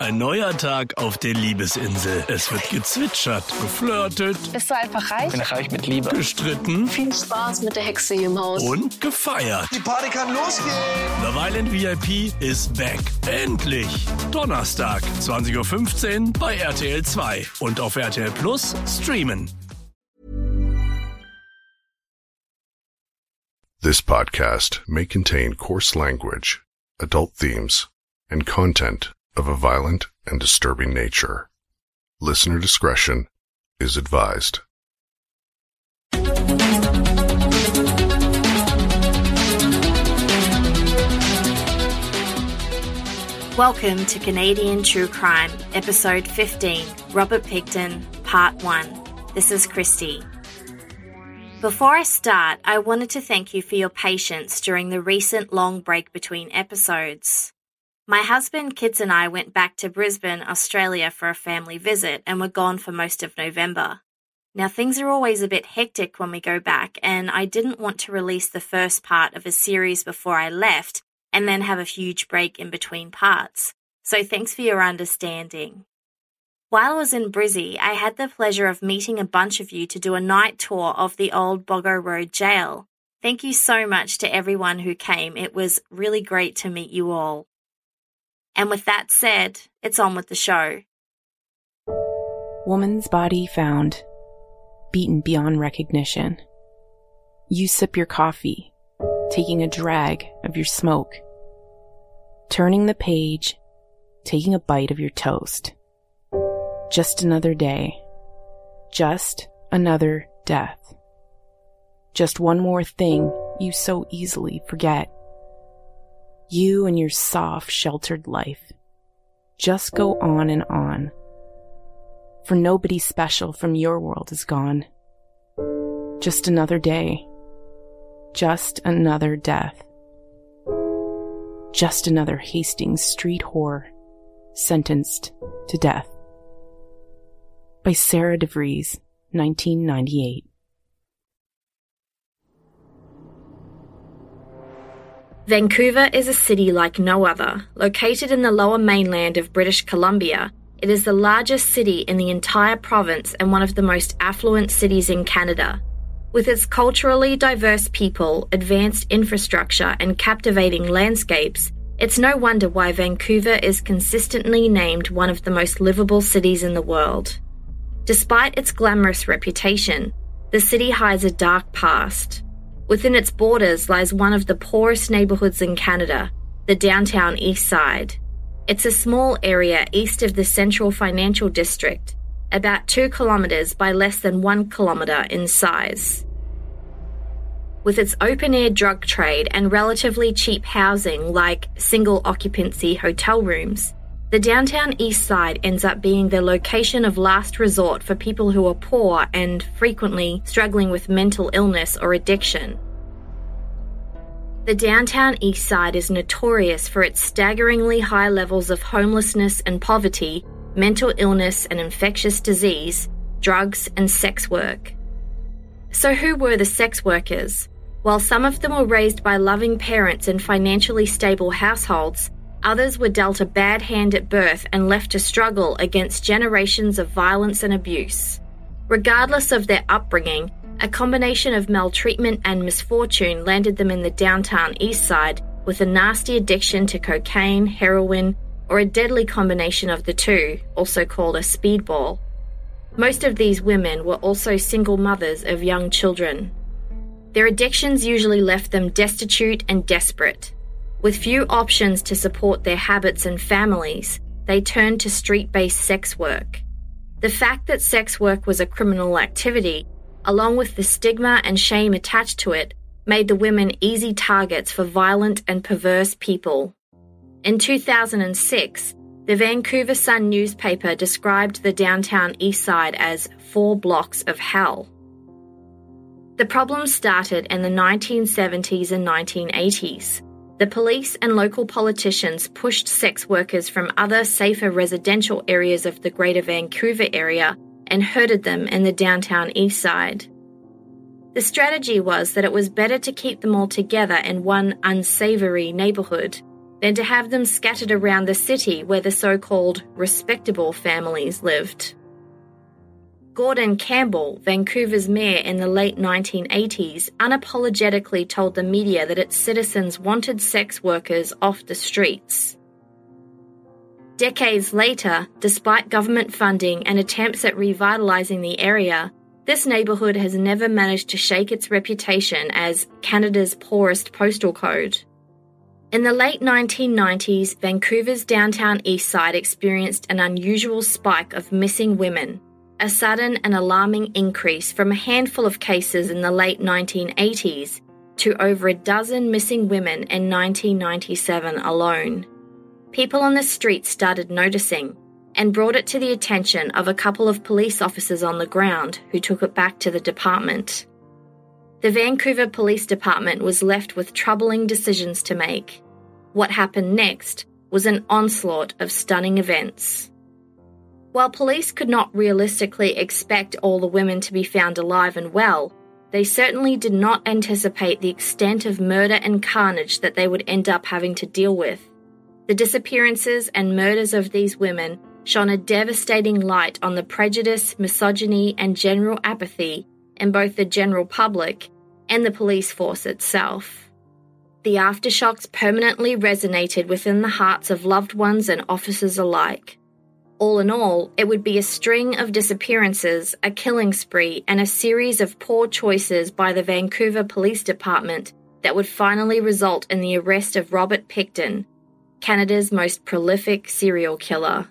Ein neuer Tag auf der Liebesinsel. Es wird gezwitschert, geflirtet. Bist du einfach reich? Bin reich mit Liebe. Gestritten. Viel Spaß mit der Hexe hier im Haus. Und gefeiert. Die Party kann losgehen. Love Island VIP ist back. Endlich. Donnerstag, 20.15 Uhr bei RTL 2. Und auf RTL Plus streamen. This podcast may contain coarse language, adult themes, and content of a violent and disturbing nature. Listener discretion is advised. Welcome to Canadian True Crime, Episode 15, Robert Picton, Part 1. This is Christy. Before I start, I wanted to thank you for your patience during the recent long break between episodes. My husband, kids and I went back to Brisbane, Australia for a family visit and were gone for most of November. Now things are always a bit hectic when we go back and I didn't want to release the first part of a series before I left and then have a huge break in between parts. So thanks for your understanding. While I was in Brizzy, I had the pleasure of meeting a bunch of you to do a night tour of the old Boggo Road jail. Thank you so much to everyone who came. It was really great to meet you all. And with that said, it's on with the show. Woman's body found, beaten beyond recognition. You sip your coffee, taking a drag of your smoke, turning the page, taking a bite of your toast. Just another day. Just another death. Just one more thing you so easily forget. You and your soft, sheltered life. Just go on and on. For nobody special from your world is gone. Just another day. Just another death. Just another Hastings street whore sentenced to death. By Sarah DeVries, 1998. Vancouver is a city like no other. Located in the lower mainland of British Columbia, it is the largest city in the entire province and one of the most affluent cities in Canada. With its culturally diverse people, advanced infrastructure, and captivating landscapes, it's no wonder why Vancouver is consistently named one of the most livable cities in the world. Despite its glamorous reputation, the city hides a dark past. Within its borders lies one of the poorest neighbourhoods in Canada, the downtown East Side. It's a small area east of the Central Financial District, about 2 kilometres by less than 1 kilometre in size. With its open-air drug trade and relatively cheap housing like single-occupancy hotel rooms, the downtown East Side ends up being the location of last resort for people who are poor and frequently struggling with mental illness or addiction. The downtown East Side is notorious for its staggeringly high levels of homelessness and poverty, mental illness and infectious disease, drugs and sex work. So who were the sex workers? While some of them were raised by loving parents in financially stable households, others were dealt a bad hand at birth and left to struggle against generations of violence and abuse. Regardless of their upbringing, a combination of maltreatment and misfortune landed them in the downtown East Side with a nasty addiction to cocaine, heroin, or a deadly combination of the two, also called a speedball. Most of these women were also single mothers of young children. Their addictions usually left them destitute and desperate. With few options to support their habits and families, they turned to street-based sex work. The fact that sex work was a criminal activity, along with the stigma and shame attached to it, made the women easy targets for violent and perverse people. In 2006, the Vancouver Sun newspaper described the downtown East Side as 4 blocks of hell. The problem started in the 1970s and 1980s. The police and local politicians pushed sex workers from other safer residential areas of the Greater Vancouver area and herded them in the downtown East Side. The strategy was that it was better to keep them all together in one unsavoury neighbourhood than to have them scattered around the city where the so-called respectable families lived. Gordon Campbell, Vancouver's mayor in the late 1980s, unapologetically told the media that its citizens wanted sex workers off the streets. Decades later, despite government funding and attempts at revitalising the area, this neighbourhood has never managed to shake its reputation as Canada's poorest postal code. In the late 1990s, Vancouver's downtown east side experienced an unusual spike of missing women, a sudden and alarming increase from a handful of cases in the late 1980s to over a dozen missing women in 1997 alone. People on the streets started noticing and brought it to the attention of a couple of police officers on the ground who took it back to the department. The Vancouver Police Department was left with troubling decisions to make. What happened next was an onslaught of stunning events. While police could not realistically expect all the women to be found alive and well, they certainly did not anticipate the extent of murder and carnage that they would end up having to deal with. The disappearances and murders of these women shone a devastating light on the prejudice, misogyny, and general apathy in both the general public and the police force itself. The aftershocks permanently resonated within the hearts of loved ones and officers alike. All in all, it would be a string of disappearances, a killing spree, and a series of poor choices by the Vancouver Police Department that would finally result in the arrest of Robert Pickton, Canada's most prolific serial killer.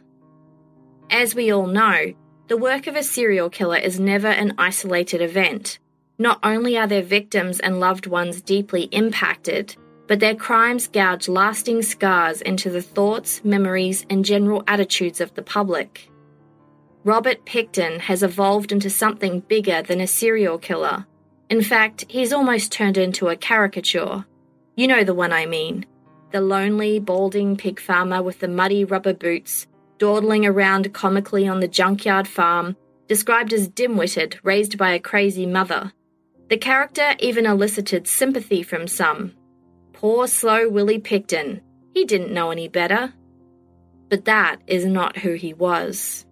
As we all know, the work of a serial killer is never an isolated event. Not only are their victims and loved ones deeply impacted, but their crimes gouge lasting scars into the thoughts, memories, and general attitudes of the public. Robert Pickton has evolved into something bigger than a serial killer. In fact, he's almost turned into a caricature. You know the one I mean. The lonely, balding pig farmer with the muddy rubber boots, dawdling around comically on the junkyard farm, described as dim-witted, raised by a crazy mother. The character even elicited sympathy from some. Poor, slow Willie Pickton. He didn't know any better. But that is not who he was.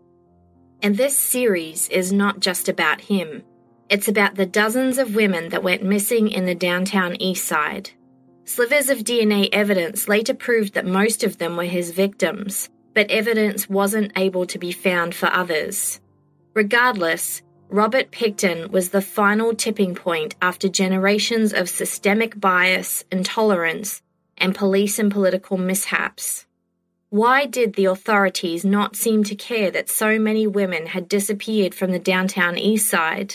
And this series is not just about him. It's about the dozens of women that went missing in the downtown east side. Slivers of DNA evidence later proved that most of them were his victims, but evidence wasn't able to be found for others. Regardless, Robert Pickton was the final tipping point after generations of systemic bias, intolerance, and police and political mishaps. Why did the authorities not seem to care that so many women had disappeared from the downtown east side?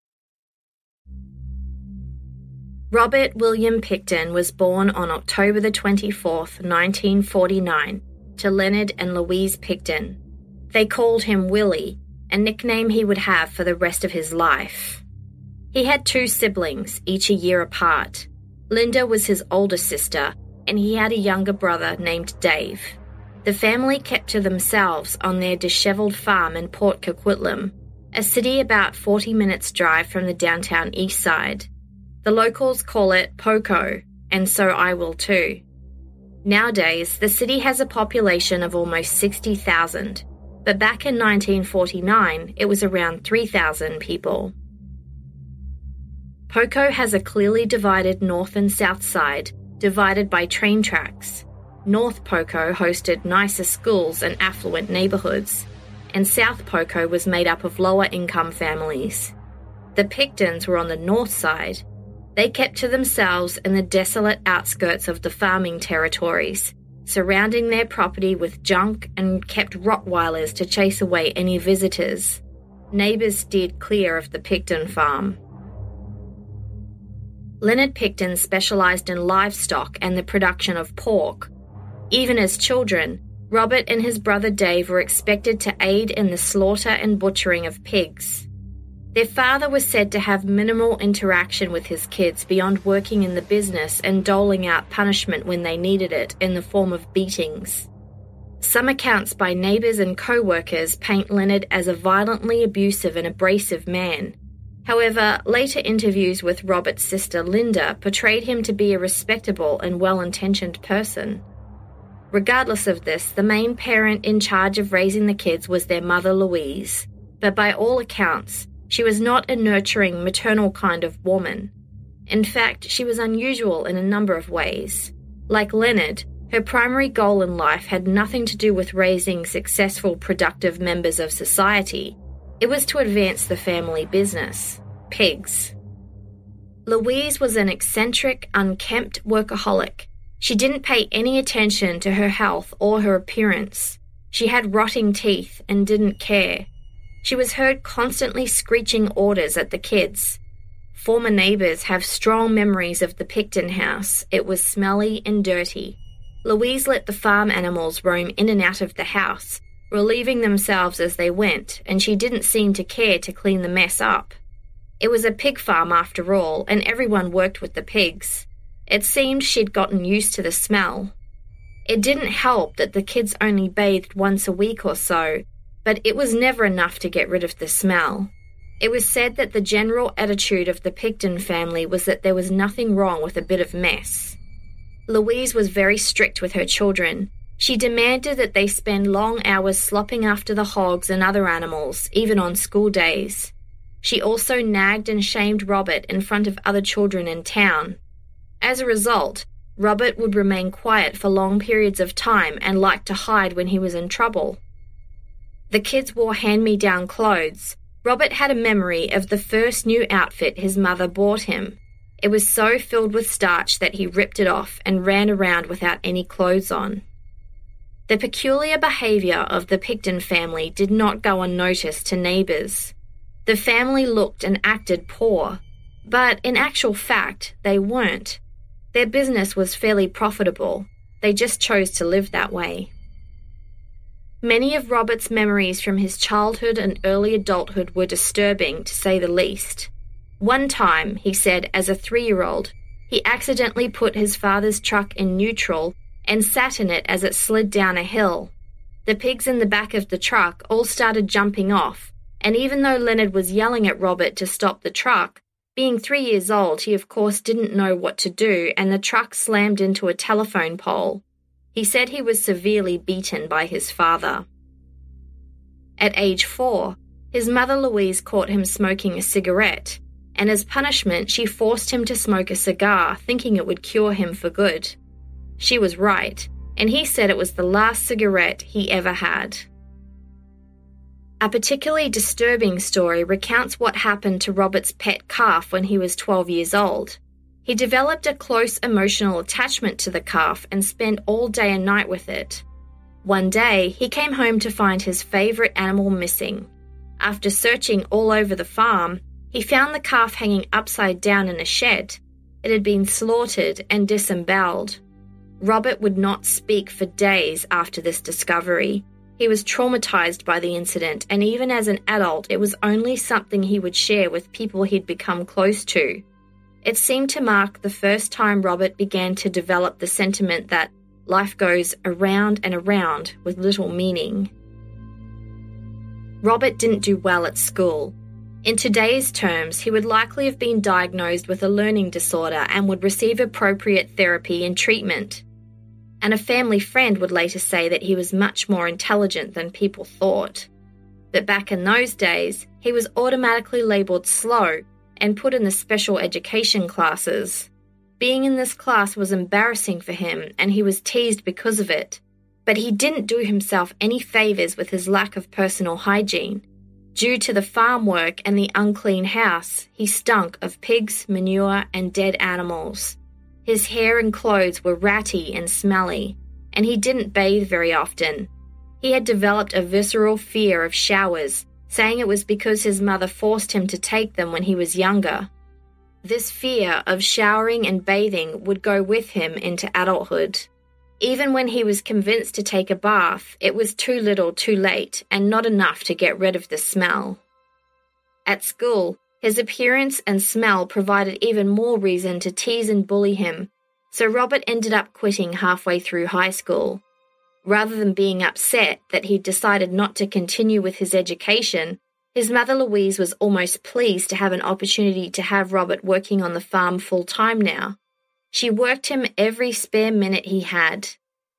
Robert William Pickton was born on October the 24th, 1949, to Leonard and Louise Pickton. They called him Willie, a nickname he would have for the rest of his life. He had two siblings, each a year apart. Linda was his older sister, and he had a younger brother named Dave. The family kept to themselves on their disheveled farm in Port Coquitlam, a city about 40 minutes' drive from the downtown east side. The locals call it Poco, and so I will too. Nowadays, the city has a population of almost 60,000, but back in 1949, it was around 3,000 people. Poco has a clearly divided north and south side, divided by train tracks. North Poco hosted nicer schools and affluent neighbourhoods, and South Poco was made up of lower-income families. The Picktons were on the north side. They kept to themselves in the desolate outskirts of the farming territories, surrounding their property with junk and kept Rottweilers to chase away any visitors. Neighbours steered clear of the Pickton farm. Leonard Pickton specialised in livestock and the production of pork. Even as children, Robert and his brother Dave were expected to aid in the slaughter and butchering of pigs. Their father was said to have minimal interaction with his kids beyond working in the business and doling out punishment when they needed it in the form of beatings. Some accounts by neighbours and co-workers paint Leonard as a violently abusive and abrasive man. However, later interviews with Robert's sister Linda portrayed him to be a respectable and well-intentioned person. Regardless of this, the main parent in charge of raising the kids was their mother, Louise. But by all accounts, she was not a nurturing, maternal kind of woman. In fact, she was unusual in a number of ways. Like Leonard, her primary goal in life had nothing to do with raising successful, productive members of society. It was to advance the family business, pigs. Louise was an eccentric, unkempt workaholic. She didn't pay any attention to her health or her appearance. She had rotting teeth and didn't care. She was heard constantly screeching orders at the kids. Former neighbours have strong memories of the Picton house. It was smelly and dirty. Louise let the farm animals roam in and out of the house, relieving themselves as they went, and she didn't seem to care to clean the mess up. It was a pig farm after all, and everyone worked with the pigs. It seemed she'd gotten used to the smell. It didn't help that the kids only bathed once a week or so, but it was never enough to get rid of the smell. It was said that the general attitude of the Picton family was that there was nothing wrong with a bit of mess. Louise was very strict with her children. She demanded that they spend long hours slopping after the hogs and other animals, even on school days. She also nagged and shamed Robert in front of other children in town. As a result, Robert would remain quiet for long periods of time and liked to hide when he was in trouble. The kids wore hand-me-down clothes. Robert had a memory of the first new outfit his mother bought him. It was so filled with starch that he ripped it off and ran around without any clothes on. The peculiar behaviour of the Picton family did not go unnoticed to neighbours. The family looked and acted poor, but in actual fact, they weren't. Their business was fairly profitable. They just chose to live that way. Many of Robert's memories from his childhood and early adulthood were disturbing, to say the least. One time, he said, as a 3-year-old, he accidentally put his father's truck in neutral and sat in it as it slid down a hill. The pigs in the back of the truck all started jumping off, and even though Leonard was yelling at Robert to stop the truck, being 3 years old, he of course didn't know what to do, and the truck slammed into a telephone pole. He said he was severely beaten by his father. At age 4, his mother Louise caught him smoking a cigarette, and as punishment she forced him to smoke a cigar, thinking it would cure him for good. She was right, and he said it was the last cigarette he ever had. A particularly disturbing story recounts what happened to Robert's pet calf when he was 12 years old. He developed a close emotional attachment to the calf and spent all day and night with it. One day, he came home to find his favourite animal missing. After searching all over the farm, he found the calf hanging upside down in a shed. It had been slaughtered and disemboweled. Robert would not speak for days after this discovery. He was traumatized by the incident, and even as an adult, it was only something he would share with people he'd become close to. It seemed to mark the first time Robert began to develop the sentiment that life goes around and around with little meaning. Robert didn't do well at school. In today's terms, he would likely have been diagnosed with a learning disorder and would receive appropriate therapy and treatment. And a family friend would later say that he was much more intelligent than people thought. But back in those days, he was automatically labelled slow and put in the special education classes. Being in this class was embarrassing for him, and he was teased because of it. But he didn't do himself any favours with his lack of personal hygiene. Due to the farm work and the unclean house, he stunk of pigs, manure, and dead animals. His hair and clothes were ratty and smelly, and he didn't bathe very often. He had developed a visceral fear of showers, saying it was because his mother forced him to take them when he was younger. This fear of showering and bathing would go with him into adulthood. Even when he was convinced to take a bath, it was too little too late and not enough to get rid of the smell. At school, his appearance and smell provided even more reason to tease and bully him, so Robert ended up quitting halfway through high school. Rather than being upset that he'd decided not to continue with his education, his mother Louise was almost pleased to have an opportunity to have Robert working on the farm full-time now. She worked him every spare minute he had.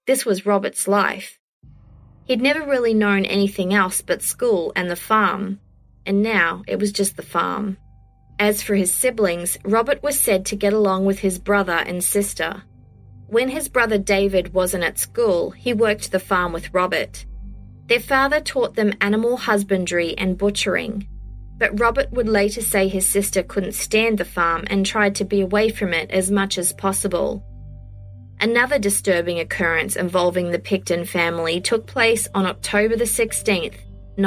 This was Robert's life. He'd never really known anything else but school and the farm, and now it was just the farm. As for his siblings, Robert was said to get along with his brother and sister. When his brother David wasn't at school, he worked the farm with Robert. Their father taught them animal husbandry and butchering, but Robert would later say his sister couldn't stand the farm and tried to be away from it as much as possible. Another disturbing occurrence involving the Picton family took place on October the 16th,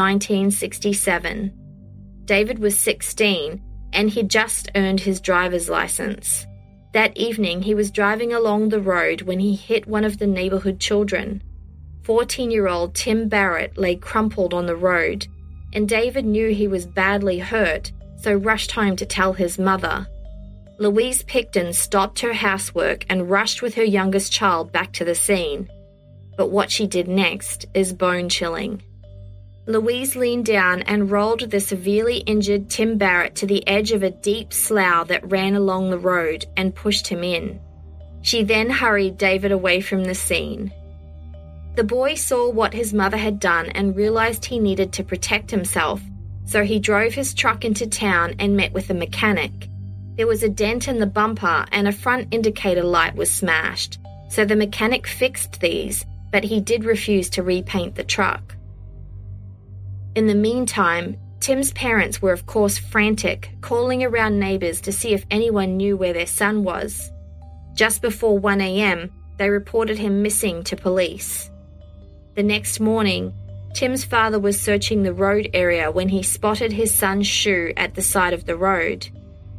1967. David was 16 and he'd just earned his driver's license. That evening, he was driving along the road when he hit one of the neighborhood children. 14-year-old Tim Barrett lay crumpled on the road, and David knew he was badly hurt, so rushed home to tell his mother. Louise Picton stopped her housework and rushed with her youngest child back to the scene. But what she did next is bone-chilling. Louise leaned down and rolled the severely injured Tim Barrett to the edge of a deep slough that ran along the road and pushed him in. She then hurried David away from the scene. The boy saw what his mother had done and realized he needed to protect himself, so he drove his truck into town and met with a mechanic. There was a dent in the bumper and a front indicator light was smashed, so the mechanic fixed these, but he did refuse to repaint the truck. In the meantime, Tim's parents were of course frantic, calling around neighbours to see if anyone knew where their son was. Just before 1 a.m, they reported him missing to police. The next morning, Tim's father was searching the road area when he spotted his son's shoe at the side of the road.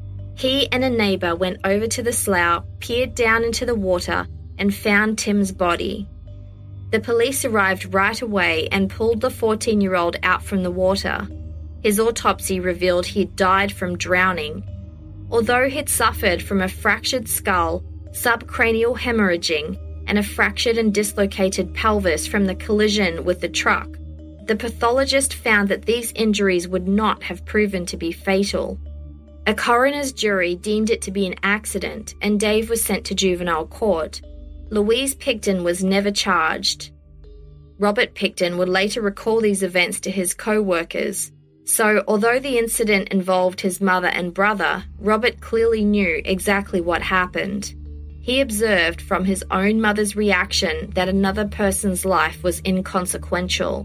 He and a neighbour went over to the slough, peered down into the water, and found Tim's body. The police arrived right away and pulled the 14-year-old out from the water. His autopsy revealed he'd died from drowning. Although he'd suffered from a fractured skull, subcranial hemorrhaging, and a fractured and dislocated pelvis from the collision with the truck, the pathologist found that these injuries would not have proven to be fatal. A coroner's jury deemed it to be an accident, and Dave was sent to juvenile court. Louise Picton was never charged. Robert Picton would later recall these events to his co-workers. So, although the incident involved his mother and brother, Robert clearly knew exactly what happened. He observed from his own mother's reaction that another person's life was inconsequential.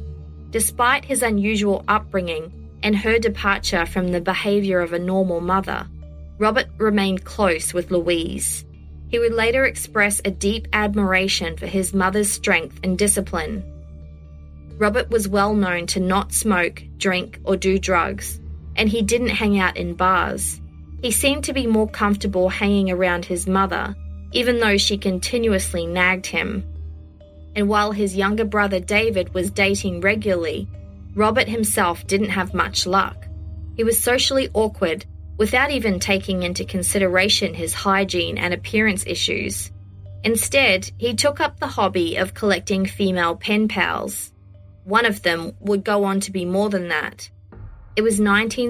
Despite his unusual upbringing and her departure from the behaviour of a normal mother, Robert remained close with Louise. He would later express a deep admiration for his mother's strength and discipline. Robert was well known to not smoke, drink, or do drugs, and he didn't hang out in bars. He seemed to be more comfortable hanging around his mother, even though she continuously nagged him. And while his younger brother David was dating regularly, Robert himself didn't have much luck. He was socially awkward, without even taking into consideration his hygiene and appearance issues. Instead, he took up the hobby of collecting female pen pals. One of them would go on to be more than that. It was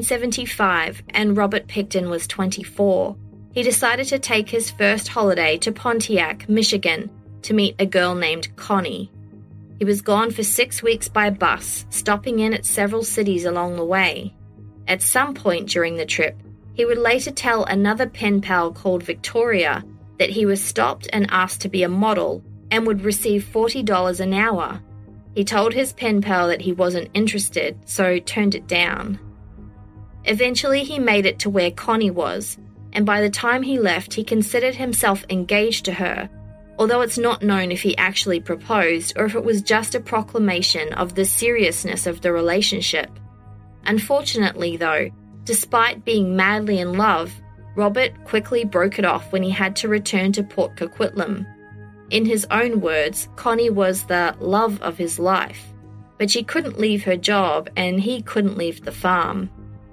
1975 and Robert Picton was 24. He decided to take his first holiday to Pontiac, Michigan, to meet a girl named Connie. He was gone for 6 weeks by bus, stopping in at several cities along the way. At some point during the trip, he would later tell another pen pal called Victoria that he was stopped and asked to be a model and would receive $40 an hour. He told his pen pal that he wasn't interested, so turned it down. Eventually he made it to where Connie was, and by the time he left he considered himself engaged to her, although it's not known if he actually proposed or if it was just a proclamation of the seriousness of the relationship. Unfortunately though, despite being madly in love, Robert quickly broke it off when he had to return to Port Coquitlam. In his own words, Connie was the love of his life, but she couldn't leave her job and he couldn't leave the farm.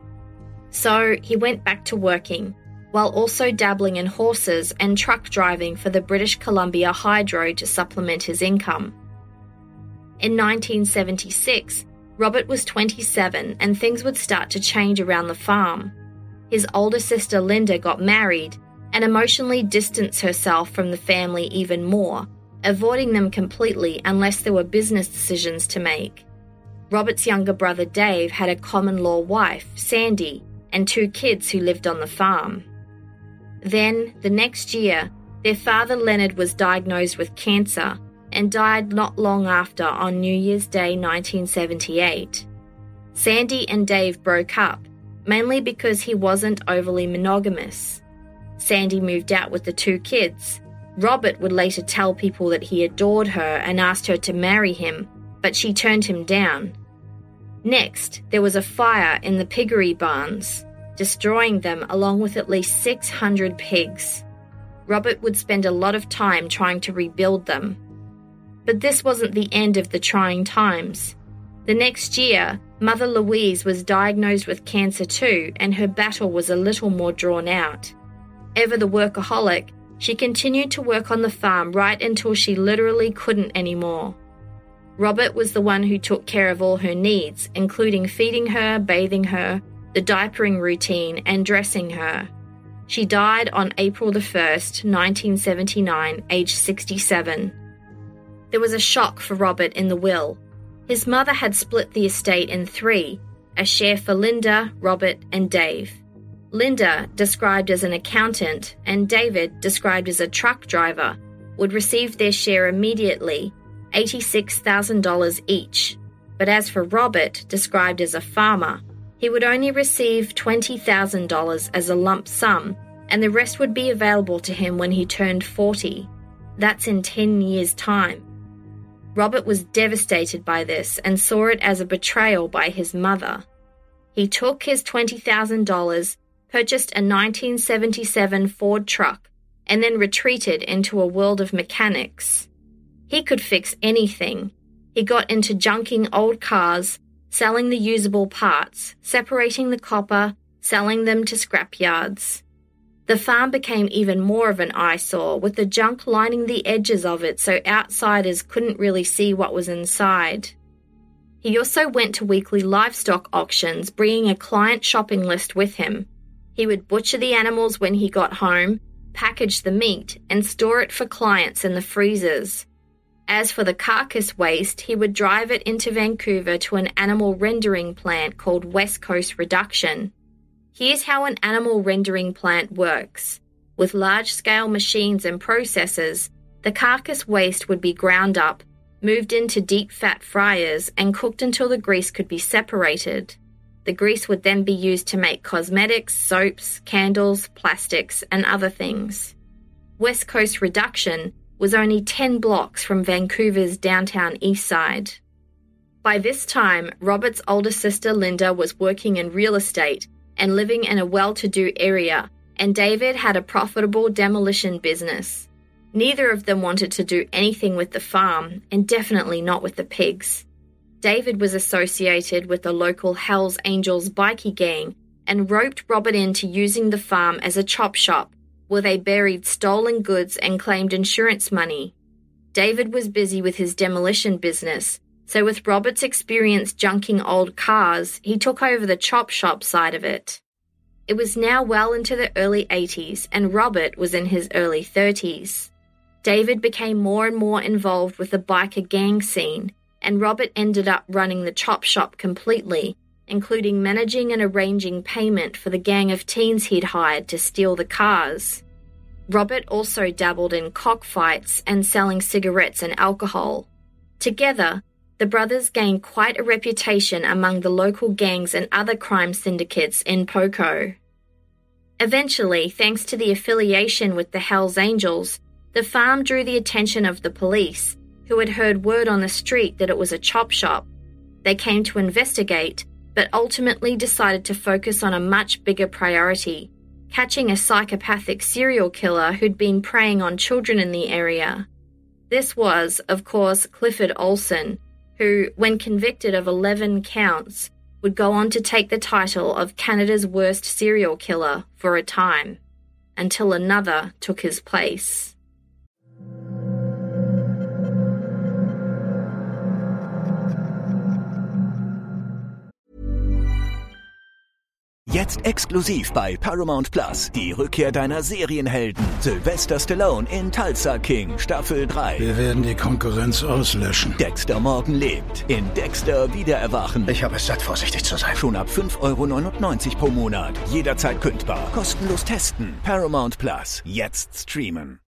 So he went back to working, while also dabbling in horses and truck driving for the British Columbia Hydro to supplement his income. In 1976, Robert was 27 and things would start to change around the farm. His older sister Linda got married and emotionally distanced herself from the family even more, avoiding them completely unless there were business decisions to make. Robert's younger brother Dave had a common-law wife, Sandy, and 2 kids who lived on the farm. Then, the next year, their father Leonard was diagnosed with cancer and died not long after on New Year's Day 1978. Sandy and Dave broke up, mainly because he wasn't overly monogamous. Sandy moved out with the 2 kids. Robert would later tell people that he adored her and asked her to marry him, but she turned him down. Next, there was a fire in the piggery barns, destroying them along with at least 600 pigs. Robert would spend a lot of time trying to rebuild them. But this wasn't the end of the trying times. The next year, Mother Louise was diagnosed with cancer too, and her battle was a little more drawn out. Ever the workaholic, she continued to work on the farm right until she literally couldn't anymore. Robert was the one who took care of all her needs, including feeding her, bathing her, the diapering routine, and dressing her. She died on April 1st, 1979, aged 67. There was a shock for Robert in the will. His mother had split the estate in 3, a share for Linda, Robert, and Dave. Linda, described as an accountant, and David, described as a truck driver, would receive their share immediately, $86,000 each. But as for Robert, described as a farmer, he would only receive $20,000 as a lump sum, and the rest would be available to him when he turned 40. That's in 10 years' time. Robert was devastated by this and saw it as a betrayal by his mother. He took his $20,000, purchased a 1977 Ford truck, and then retreated into a world of mechanics. He could fix anything. He got into junking old cars, selling the usable parts, separating the copper, selling them to scrap yards. The farm became even more of an eyesore, with the junk lining the edges of it so outsiders couldn't really see what was inside. He also went to weekly livestock auctions, bringing a client shopping list with him. He would butcher the animals when he got home, package the meat, and store it for clients in the freezers. As for the carcass waste, he would drive it into Vancouver to an animal rendering plant called West Coast Reduction. Here's how an animal rendering plant works. With large-scale machines and processors, the carcass waste would be ground up, moved into deep fat fryers, and cooked until the grease could be separated. The grease would then be used to make cosmetics, soaps, candles, plastics, and other things. West Coast Reduction was only 10 blocks from Vancouver's downtown east side. By this time, Robert's older sister Linda was working in real estate and living in a well-to-do area, and David had a profitable demolition business. Neither of them wanted to do anything with the farm, and definitely not with the pigs. David was associated with the local Hells Angels bikie gang and roped Robert into using the farm as a chop shop, where they buried stolen goods and claimed insurance money. David was busy with his demolition business, so with Robert's experience junking old cars, he took over the chop shop side of it. It was now well into the early 80s, and Robert was in his early 30s. David became more and more involved with the biker gang scene, and Robert ended up running the chop shop completely, including managing and arranging payment for the gang of teens he'd hired to steal the cars. Robert also dabbled in cockfights and selling cigarettes and alcohol. Together, the brothers gained quite a reputation among the local gangs and other crime syndicates in Poco. Eventually, thanks to the affiliation with the Hells Angels, the farm drew the attention of the police, who had heard word on the street that it was a chop shop. They came to investigate, but ultimately decided to focus on a much bigger priority, catching a psychopathic serial killer who'd been preying on children in the area. This was, of course, Clifford Olson, who, when convicted of 11 counts, would go on to take the title of Canada's worst serial killer for a time, until another took his place. Jetzt exklusiv bei Paramount Plus die Rückkehr deiner Serienhelden. Sylvester Stallone in Tulsa King Staffel 3. Wir werden die Konkurrenz auslöschen. Dexter Morgan lebt in Dexter Wiedererwachen. Ich habe es satt, vorsichtig zu sein. Schon ab 5,99 € pro Monat. Jederzeit kündbar. Kostenlos testen. Paramount Plus. Jetzt streamen.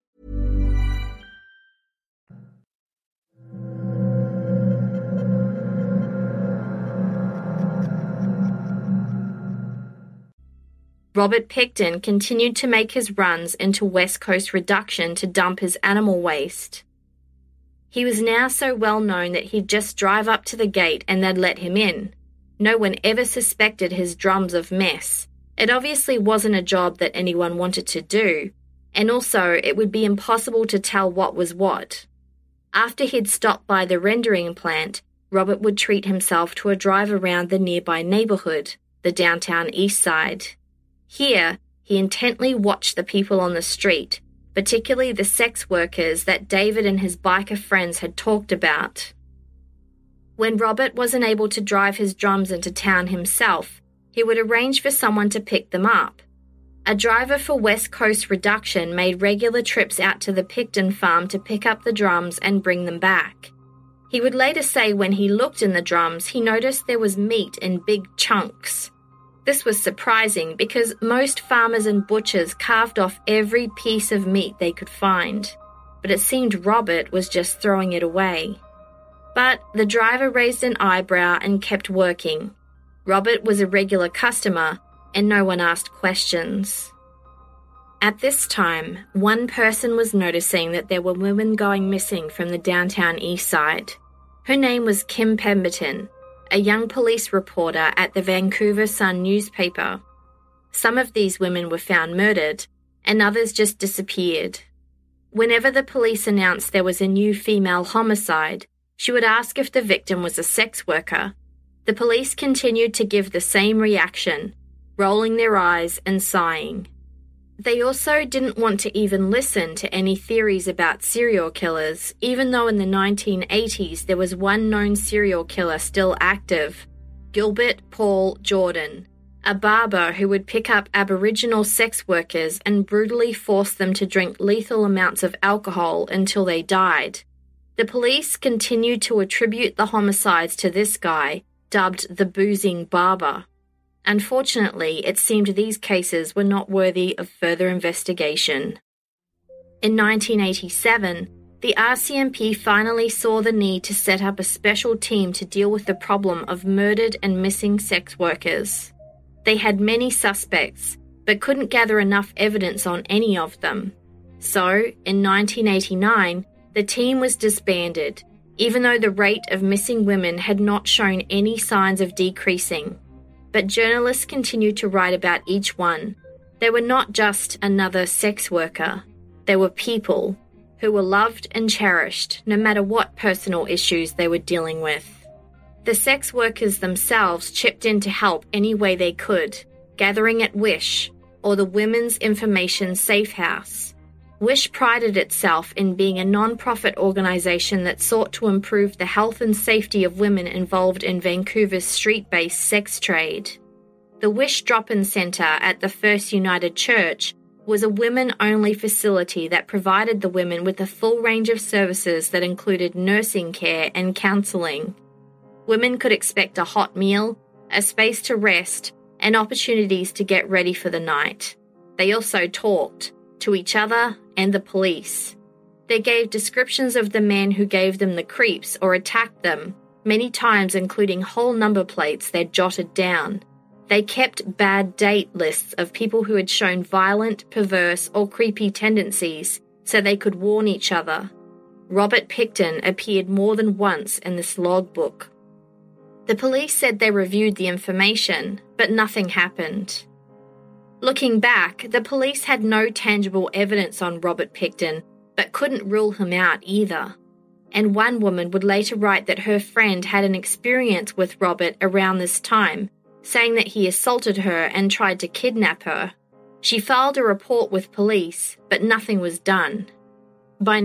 Robert Pickton continued to make his runs into West Coast Reduction to dump his animal waste. He was now so well known that he'd just drive up to the gate and they'd let him in. No one ever suspected his drums of mess. It obviously wasn't a job that anyone wanted to do, and also it would be impossible to tell what was what. After he'd stopped by the rendering plant, Robert would treat himself to a drive around the nearby neighbourhood, the downtown east side. Here, he intently watched the people on the street, particularly the sex workers that David and his biker friends had talked about. When Robert wasn't able to drive his drums into town himself, he would arrange for someone to pick them up. A driver for West Coast Reduction made regular trips out to the Pickton farm to pick up the drums and bring them back. He would later say when he looked in the drums, he noticed there was meat in big chunks. This was surprising because most farmers and butchers carved off every piece of meat they could find, but it seemed Robert was just throwing it away. But the driver raised an eyebrow and kept working. Robert was a regular customer, and no one asked questions. At this time, one person was noticing that there were women going missing from the downtown east side. Her name was Kim Pemberton, a young police reporter at the Vancouver Sun newspaper. Some of these women were found murdered, and others just disappeared. Whenever the police announced there was a new female homicide, she would ask if the victim was a sex worker. The police continued to give the same reaction, rolling their eyes and sighing. They also didn't want to even listen to any theories about serial killers, even though in the 1980s there was one known serial killer still active, Gilbert Paul Jordan, a barber who would pick up Aboriginal sex workers and brutally force them to drink lethal amounts of alcohol until they died. The police continued to attribute the homicides to this guy, dubbed the Boozing Barber. Unfortunately, it seemed these cases were not worthy of further investigation. In 1987, the RCMP finally saw the need to set up a special team to deal with the problem of murdered and missing sex workers. They had many suspects, but couldn't gather enough evidence on any of them. So, in 1989, the team was disbanded, even though the rate of missing women had not shown any signs of decreasing. But journalists continued to write about each one. They were not just another sex worker. They were people who were loved and cherished, no matter what personal issues they were dealing with. The sex workers themselves chipped in to help any way they could, gathering at WISH, or the Women's Information Safe House. WISH prided itself in being a non-profit organisation that sought to improve the health and safety of women involved in Vancouver's street-based sex trade. The WISH Drop-In Centre at the First United Church was a women-only facility that provided the women with a full range of services that included nursing care and counselling. Women could expect a hot meal, a space to rest, and opportunities to get ready for the night. They also talked to each other and the police. They gave descriptions of the men who gave them the creeps or attacked them, many times including whole number plates they'd jotted down. They kept bad date lists of people who had shown violent, perverse, or creepy tendencies so they could warn each other. Robert Pickton appeared more than once in this logbook. The police said they reviewed the information, but nothing happened. Looking back, the police had no tangible evidence on Robert Pickton, but couldn't rule him out either. And one woman would later write that her friend had an experience with Robert around this time, saying that he assaulted her and tried to kidnap her. She filed a report with police, but nothing was done. By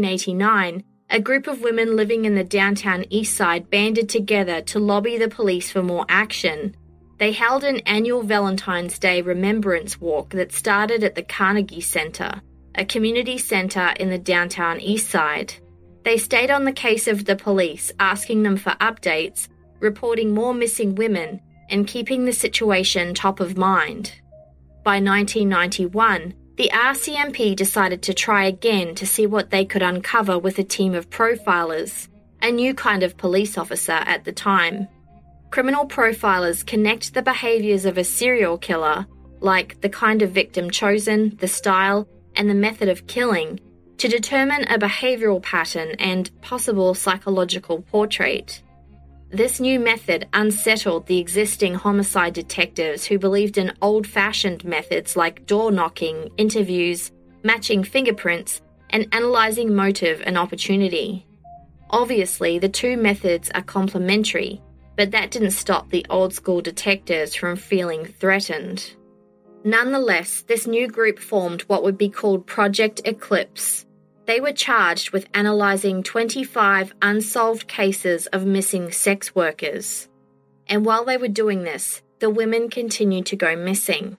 1989, a group of women living in the downtown east side banded together to lobby the police for more action. They held an annual Valentine's Day remembrance walk that started at the Carnegie Center, a community center in the downtown East Side. They stayed on the case of the police, asking them for updates, reporting more missing women, and keeping the situation top of mind. By 1991, the RCMP decided to try again to see what they could uncover with a team of profilers, a new kind of police officer at the time. Criminal profilers connect the behaviours of a serial killer, like the kind of victim chosen, the style, and the method of killing, to determine a behavioural pattern and possible psychological portrait. This new method unsettled the existing homicide detectives who believed in old-fashioned methods like door-knocking, interviews, matching fingerprints, and analysing motive and opportunity. Obviously, the two methods are complementary, but that didn't stop the old-school detectives from feeling threatened. Nonetheless, this new group formed what would be called Project Eclipse. They were charged with analysing 25 unsolved cases of missing sex workers. And while they were doing this, the women continued to go missing.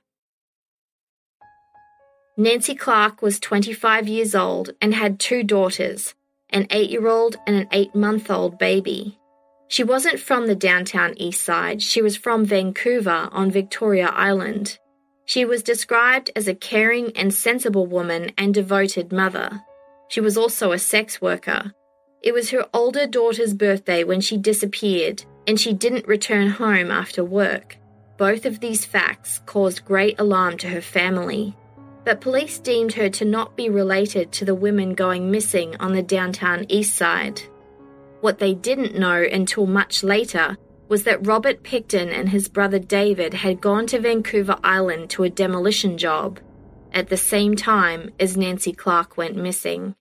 Nancy Clark was 25 years old and had 2 daughters, an 8-year-old and an 8-month-old baby. She wasn't from the downtown East Side, she was from Vancouver on Victoria Island. She was described as a caring and sensible woman and devoted mother. She was also a sex worker. It was her older daughter's birthday when she disappeared, and she didn't return home after work. Both of these facts caused great alarm to her family. But police deemed her to not be related to the women going missing on the downtown East Side. What they didn't know until much later was that Robert Pickton and his brother David had gone to Vancouver Island to a demolition job, at the same time as Nancy Clark went missing.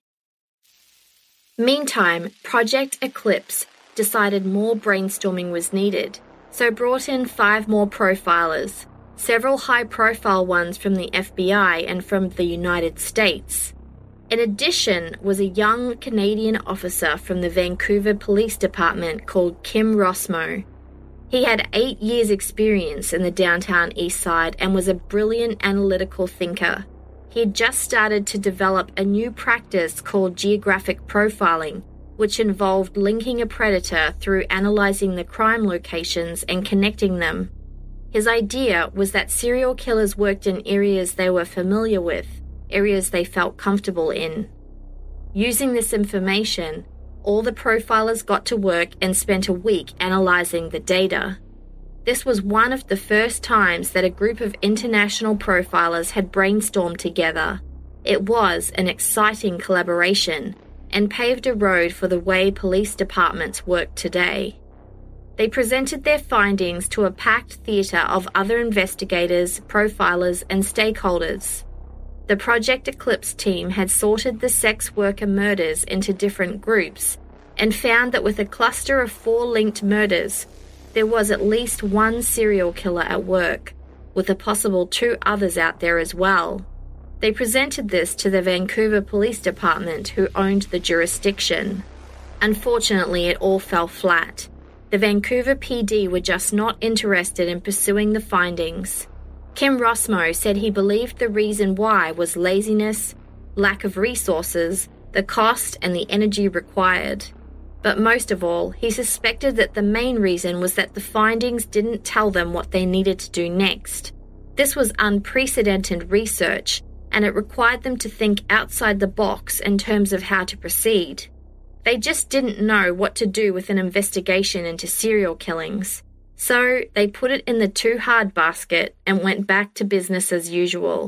Meantime, Project Eclipse decided more brainstorming was needed, so brought in 5 more profilers, several high-profile ones from the FBI and from the United States. In addition was a young Canadian officer from the Vancouver Police Department called Kim Rossmo. He had 8 years' experience in the downtown East Side and was a brilliant analytical thinker. He had just started to develop a new practice called geographic profiling, which involved linking a predator through analysing the crime locations and connecting them. His idea was that serial killers worked in areas they were familiar with, areas they felt comfortable in. Using this information, all the profilers got to work and spent a week analysing the data. This was one of the first times that a group of international profilers had brainstormed together. It was an exciting collaboration and paved a road for the way police departments work today. They presented their findings to a packed theatre of other investigators, profilers, and stakeholders. The Project Eclipse team had sorted the sex worker murders into different groups and found that with a cluster of 4 linked murders, there was at least 1 serial killer at work, with a possible 2 others out there as well. They presented this to the Vancouver Police Department, who owned the jurisdiction. Unfortunately, it all fell flat. The Vancouver PD were just not interested in pursuing the findings. Kim Rossmo said he believed the reason why was laziness, lack of resources, the cost and the energy required. But most of all, he suspected that the main reason was that the findings didn't tell them what they needed to do next. This was unprecedented research, and it required them to think outside the box in terms of how to proceed. They just didn't know what to do with an investigation into serial killings. So they put it in the too hard basket and went back to business as usual.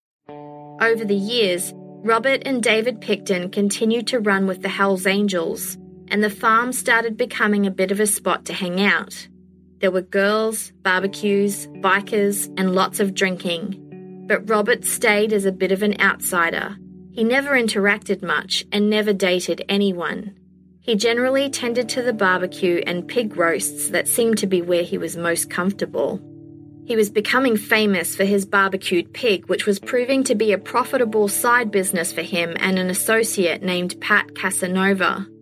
Over the years, Robert and David Pickton continued to run with the Hells Angels, and the farm started becoming a bit of a spot to hang out. There were girls, barbecues, bikers, and lots of drinking. But Robert stayed as a bit of an outsider. He never interacted much and never dated anyone. He generally tended to the barbecue and pig roasts that seemed to be where he was most comfortable. He was becoming famous for his barbecued pig, which was proving to be a profitable side business for him and an associate named Pat Casanova.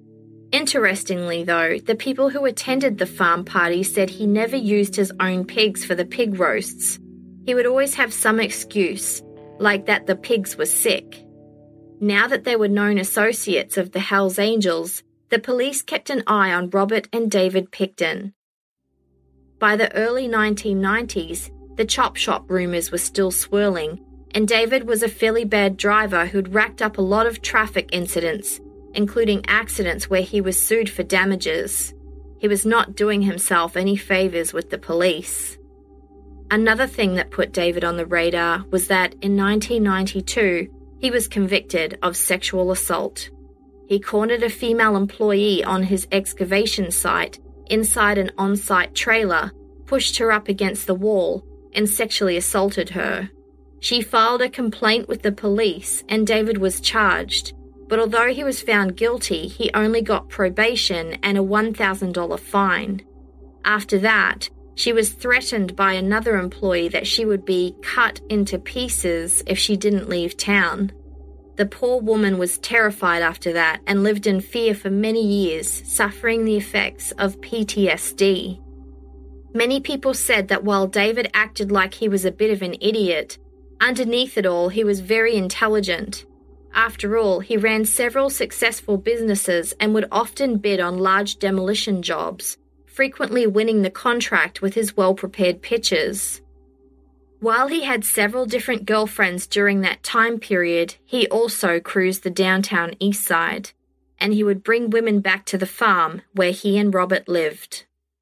Interestingly, though, the people who attended the farm party said he never used his own pigs for the pig roasts. He would always have some excuse, like that the pigs were sick. Now that they were known associates of the Hells Angels, the police kept an eye on Robert and David Pickton. By the early 1990s, the chop shop rumours were still swirling, and David was a fairly bad driver who'd racked up a lot of traffic incidents, including accidents where he was sued for damages. He was not doing himself any favours with the police. Another thing that put David on the radar was that in 1992, he was convicted of sexual assault. He cornered a female employee on his excavation site inside an on-site trailer, pushed her up against the wall, and sexually assaulted her. She filed a complaint with the police and David was charged, but although he was found guilty, he only got probation and a $1,000 fine. After that, she was threatened by another employee that she would be cut into pieces if she didn't leave town. The poor woman was terrified after that and lived in fear for many years, suffering the effects of PTSD. Many people said that while David acted like he was a bit of an idiot, underneath it all he was very intelligent. After all, he ran several successful businesses and would often bid on large demolition jobs, frequently winning the contract with his well-prepared pitches. While he had several different girlfriends during that time period, he also cruised the downtown east side, and he would bring women back to the farm where he and Robert lived.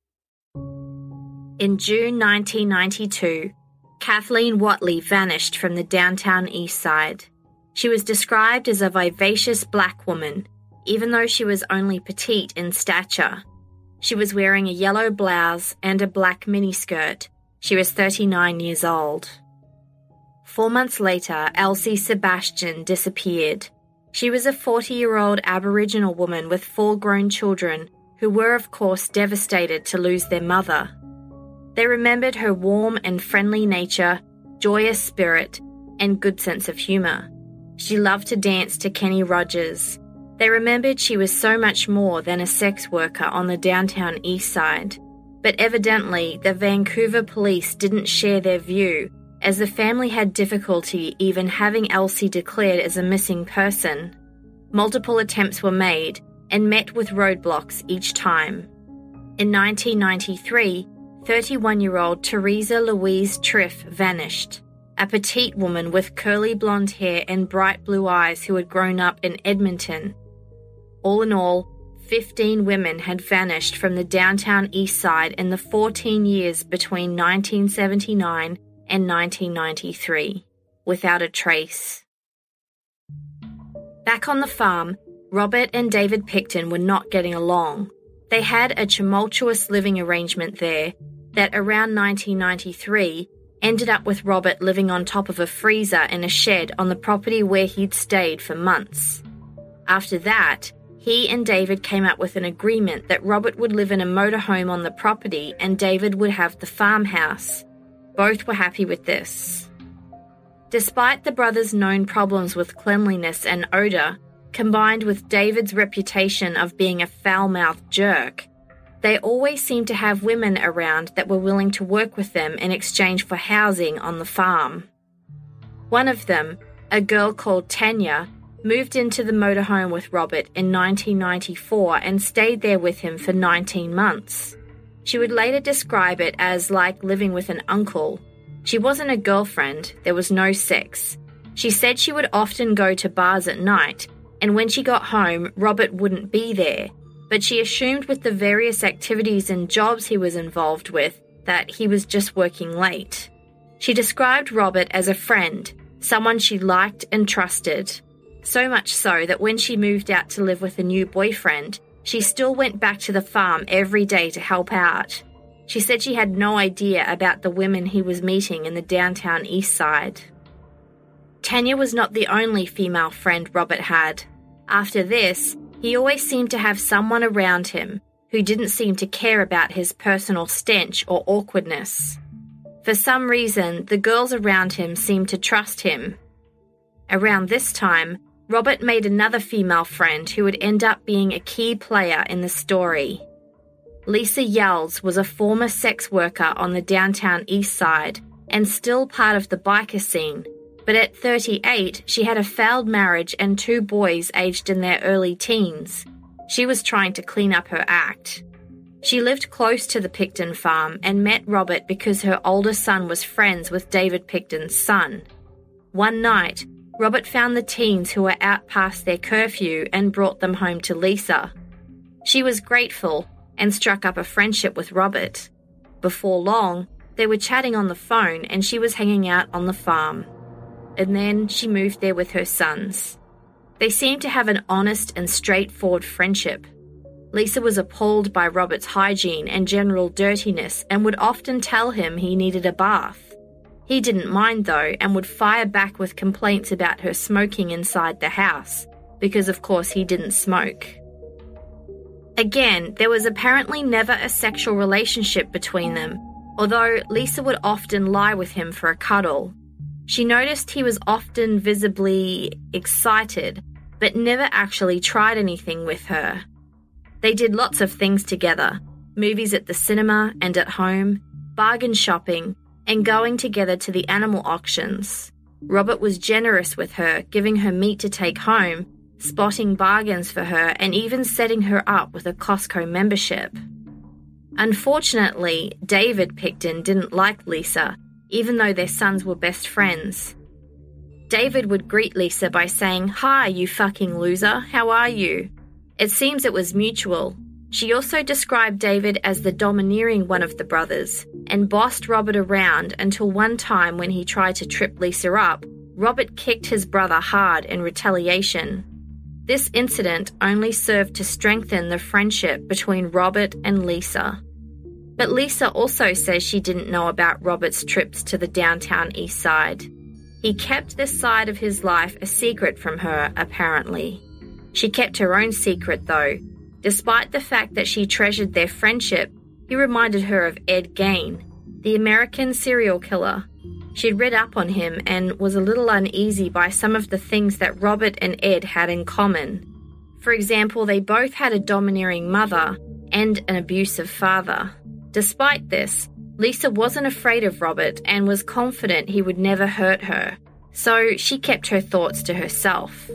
In June 1992, Kathleen Watley vanished from the downtown east side. She was described as a vivacious black woman, even though she was only petite in stature. She was wearing a yellow blouse and a black miniskirt. She was 39 years old. 4 months later, Elsie Sebastian disappeared. She was a 40-year-old Aboriginal woman with 4 grown children who were, of course, devastated to lose their mother. They remembered her warm and friendly nature, joyous spirit, and good sense of humour. She loved to dance to Kenny Rogers. They remembered she was so much more than a sex worker on the downtown east side. But evidently, the Vancouver police didn't share their view, as the family had difficulty even having Elsie declared as a missing person. Multiple attempts were made and met with roadblocks each time. In 1993, 31-year-old Teresa Louise Triff vanished, a petite woman with curly blonde hair and bright blue eyes who had grown up in Edmonton. All in all, 15 women had vanished from the downtown east side in the 14 years between 1979 and 1993, without a trace. Back on the farm, Robert and David Pickton were not getting along. They had a tumultuous living arrangement there that around 1993 ended up with Robert living on top of a freezer in a shed on the property where he'd stayed for months. After that, he and David came up with an agreement that Robert would live in a motorhome on the property and David would have the farmhouse. Both were happy with this. Despite the brothers' known problems with cleanliness and odour, combined with David's reputation of being a foul-mouthed jerk, they always seemed to have women around that were willing to work with them in exchange for housing on the farm. One of them, a girl called Tanya, moved into the motorhome with Robert in 1994 and stayed there with him for 19 months. She would later describe it as like living with an uncle. She wasn't a girlfriend, there was no sex. She said she would often go to bars at night, and when she got home, Robert wouldn't be there, but she assumed with the various activities and jobs he was involved with that he was just working late. She described Robert as a friend, someone she liked and trusted. So much so that when she moved out to live with a new boyfriend, she still went back to the farm every day to help out. She said she had no idea about the women he was meeting in the downtown east side. Tanya was not the only female friend Robert had. After this, he always seemed to have someone around him who didn't seem to care about his personal stench or awkwardness. For some reason, the girls around him seemed to trust him. Around this time, Robert made another female friend who would end up being a key player in the story. Lisa Yells was a former sex worker on the downtown east side and still part of the biker scene, but at 38 she had a failed marriage and 2 boys aged in their early teens. She was trying to clean up her act. She lived close to the Pickton farm and met Robert because her older son was friends with David Pickton's son. One night, Robert found the teens who were out past their curfew and brought them home to Lisa. She was grateful and struck up a friendship with Robert. Before long, they were chatting on the phone and she was hanging out on the farm. And then she moved there with her sons. They seemed to have an honest and straightforward friendship. Lisa was appalled by Robert's hygiene and general dirtiness and would often tell him he needed a bath. He didn't mind though and would fire back with complaints about her smoking inside the house, because of course he didn't smoke. Again, there was apparently never a sexual relationship between them, although Lisa would often lie with him for a cuddle. She noticed he was often visibly excited, but never actually tried anything with her. They did lots of things together, movies at the cinema and at home, bargain shopping, and going together to the animal auctions. Robert was generous with her, giving her meat to take home, spotting bargains for her, and even setting her up with a Costco membership. Unfortunately, David Pickton didn't like Lisa, even though their sons were best friends. David would greet Lisa by saying, "Hi, you fucking loser, how are you?" It seems it was mutual. She also described David as the domineering one of the brothers, and bossed Robert around until one time when he tried to trip Lisa up, Robert kicked his brother hard in retaliation. This incident only served to strengthen the friendship between Robert and Lisa. But Lisa also says she didn't know about Robert's trips to the downtown east side. He kept this side of his life a secret from her, apparently. She kept her own secret, though. Despite the fact that she treasured their friendship, he reminded her of Ed Gein, the American serial killer. She'd read up on him and was a little uneasy by some of the things that Robert and Ed had in common. For example, they both had a domineering mother and an abusive father. Despite this, Lisa wasn't afraid of Robert and was confident he would never hurt her, so she kept her thoughts to herself.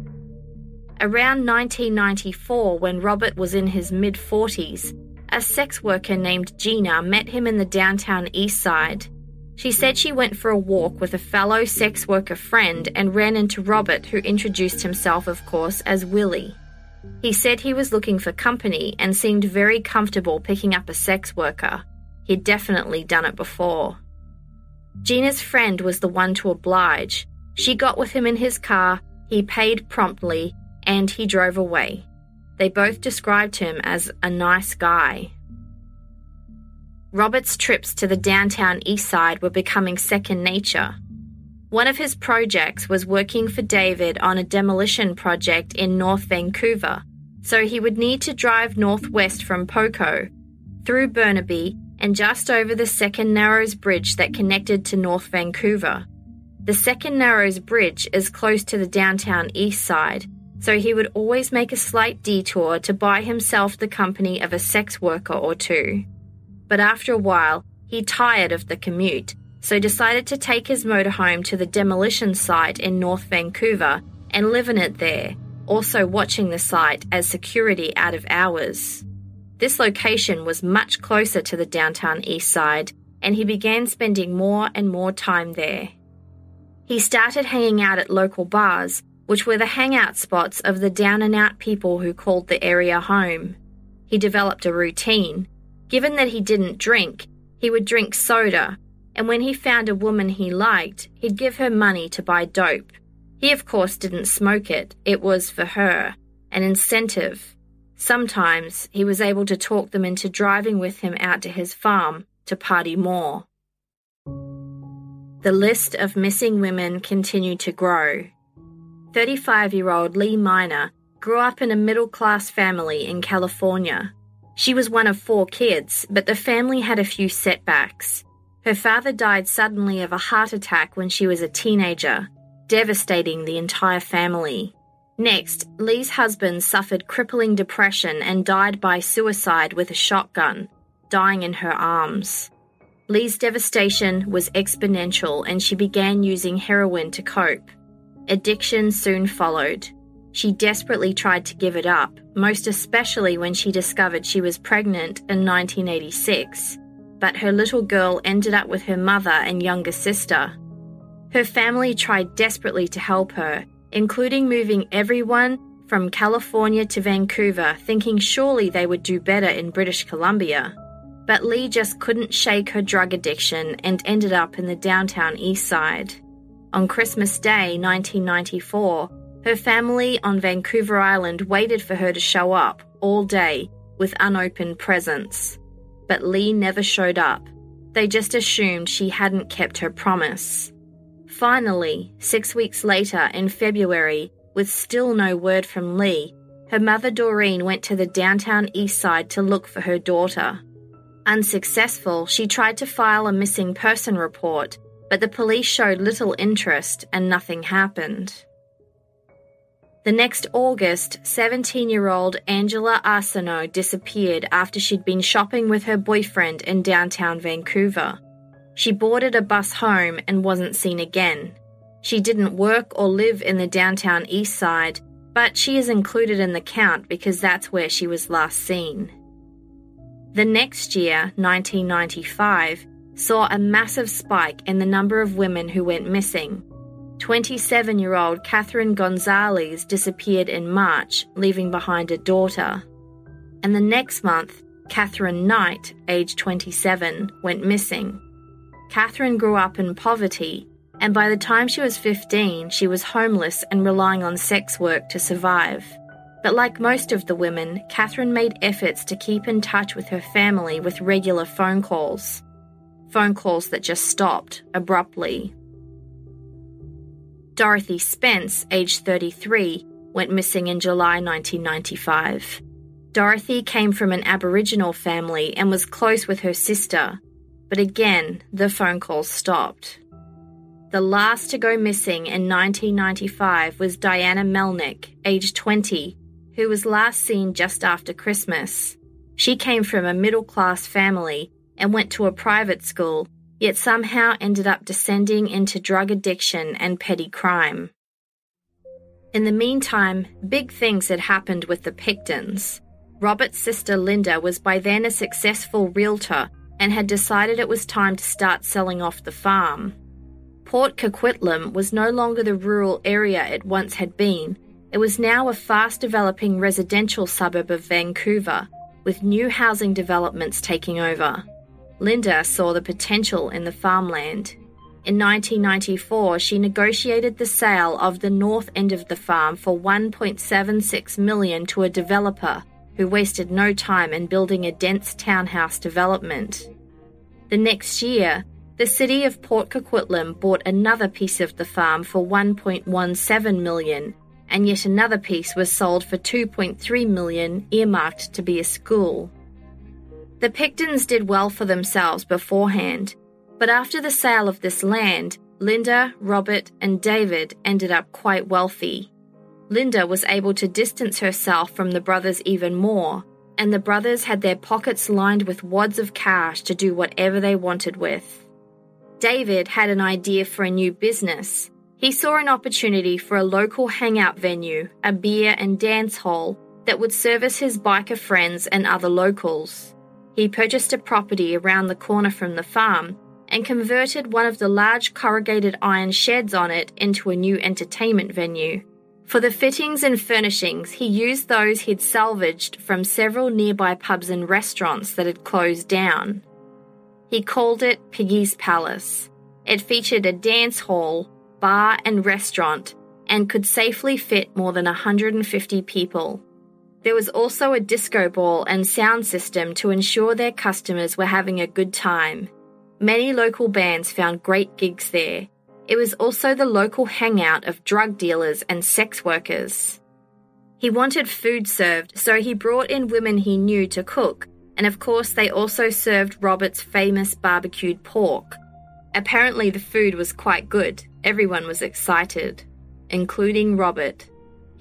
Around 1994, when Robert was in his mid-40s, a sex worker named Gina met him in the downtown east side. She said she went for a walk with a fellow sex worker friend and ran into Robert, who introduced himself, of course, as Willie. He said he was looking for company and seemed very comfortable picking up a sex worker. He'd definitely done it before. Gina's friend was the one to oblige. She got with him in his car, he paid promptly, and he drove away. They both described him as a nice guy. Robert's trips to the downtown east side were becoming second nature. One of his projects was working for David on a demolition project in North Vancouver, so he would need to drive northwest from Poco, through Burnaby, and just over the Second Narrows Bridge that connected to North Vancouver. The Second Narrows Bridge is close to the downtown east side, so he would always make a slight detour to buy himself the company of a sex worker or two. But after a while, he tired of the commute, so decided to take his motorhome to the demolition site in North Vancouver and live in it there, also watching the site as security out of hours. This location was much closer to the downtown east side, and he began spending more and more time there. He started hanging out at local bars, which were the hangout spots of the down-and-out people who called the area home. He developed a routine. Given that he didn't drink, he would drink soda, and when he found a woman he liked, he'd give her money to buy dope. He, of course, didn't smoke it. It was for her, an incentive. Sometimes he was able to talk them into driving with him out to his farm to party more. The list of missing women continued to grow. 35-year-old Lee Miner grew up in a middle-class family in California. She was one of 4 kids, but the family had a few setbacks. Her father died suddenly of a heart attack when she was a teenager, devastating the entire family. Next, Lee's husband suffered crippling depression and died by suicide with a shotgun, dying in her arms. Lee's devastation was exponential and she began using heroin to cope. Addiction soon followed. She desperately tried to give it up, most especially when she discovered she was pregnant in 1986, but her little girl ended up with her mother and younger sister. Her family tried desperately to help her, including moving everyone from California to Vancouver, thinking surely they would do better in British Columbia. But Lee just couldn't shake her drug addiction and ended up in the downtown east side. On Christmas Day, 1994, her family on Vancouver Island waited for her to show up all day with unopened presents. But Lee never showed up. They just assumed she hadn't kept her promise. Finally, 6 weeks later in February, with still no word from Lee, her mother Doreen went to the downtown east side to look for her daughter. Unsuccessful, she tried to file a missing person report, but the police showed little interest and nothing happened. The next August, 17-year-old Angela Arsenault disappeared after she'd been shopping with her boyfriend in downtown Vancouver. She boarded a bus home and wasn't seen again. She didn't work or live in the downtown east side, but she is included in the count because that's where she was last seen. The next year, 1995, saw a massive spike in the number of women who went missing. 27-year-old Catherine Gonzalez disappeared in March, leaving behind a daughter. And the next month, Catherine Knight, aged 27, went missing. Catherine grew up in poverty, and by the time she was 15, she was homeless and relying on sex work to survive. But like most of the women, Catherine made efforts to keep in touch with her family with regular phone calls. Phone calls that just stopped abruptly. Dorothy Spence, aged 33, went missing in July 1995. Dorothy came from an Aboriginal family and was close with her sister, but again, the phone calls stopped. The last to go missing in 1995 was Diana Melnick, aged 20, who was last seen just after Christmas. She came from a middle-class family and went to a private school, yet somehow ended up descending into drug addiction and petty crime. In the meantime, big things had happened with the Pictons. Robert's sister Linda was by then a successful realtor and had decided it was time to start selling off the farm. Port Coquitlam was no longer the rural area it once had been. It was now a fast-developing residential suburb of Vancouver, with new housing developments taking over. Linda saw the potential in the farmland. In 1994, she negotiated the sale of the north end of the farm for $1.76 million to a developer who wasted no time in building a dense townhouse development. The next year, the city of Port Coquitlam bought another piece of the farm for $1.17 million, and yet another piece was sold for $2.3 million, earmarked to be a school. The Pictons did well for themselves beforehand, but after the sale of this land, Linda, Robert, and David ended up quite wealthy. Linda was able to distance herself from the brothers even more, and the brothers had their pockets lined with wads of cash to do whatever they wanted with. David had an idea for a new business. He saw an opportunity for a local hangout venue, a beer and dance hall that would service his biker friends and other locals. He purchased a property around the corner from the farm and converted one of the large corrugated iron sheds on it into a new entertainment venue. For the fittings and furnishings, he used those he'd salvaged from several nearby pubs and restaurants that had closed down. He called it Piggy's Palace. It featured a dance hall, bar and restaurant, and could safely fit more than 150 people. There was also a disco ball and sound system to ensure their customers were having a good time. Many local bands found great gigs there. It was also the local hangout of drug dealers and sex workers. He wanted food served, so he brought in women he knew to cook, and of course they also served Robert's famous barbecued pork. Apparently the food was quite good. Everyone was excited, including Robert.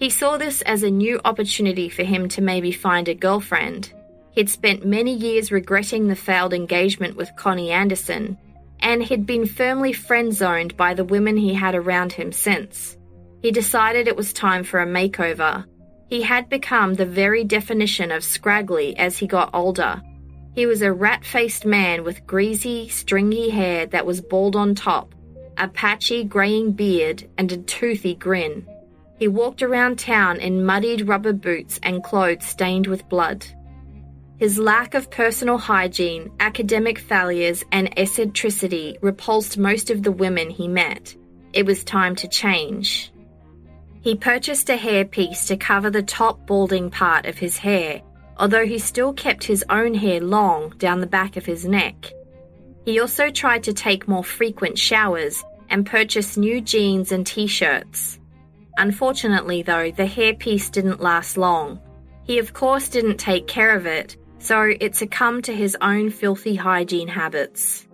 He saw this as a new opportunity for him to maybe find a girlfriend. He'd spent many years regretting the failed engagement with Connie Anderson, and he'd been firmly friend-zoned by the women he had around him since. He decided it was time for a makeover. He had become the very definition of scraggly as he got older. He was a rat-faced man with greasy, stringy hair that was bald on top, a patchy, greying beard, and a toothy grin. He walked around town in muddied rubber boots and clothes stained with blood. His lack of personal hygiene, academic failures, and eccentricity repulsed most of the women he met. It was time to change. He purchased a hairpiece to cover the top balding part of his hair, although he still kept his own hair long down the back of his neck. He also tried to take more frequent showers and purchase new jeans and t-shirts. Unfortunately, though, the hairpiece didn't last long. He, of course, didn't take care of it, so it succumbed to his own filthy hygiene habits.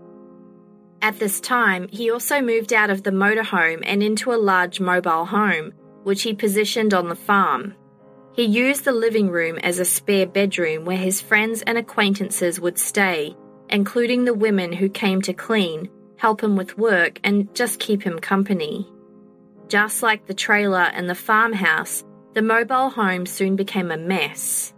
At this time, he also moved out of the motorhome and into a large mobile home, which he positioned on the farm. He used the living room as a spare bedroom where his friends and acquaintances would stay, including the women who came to clean, help him with work, and just keep him company. Just like the trailer and the farmhouse, the mobile home soon became a mess.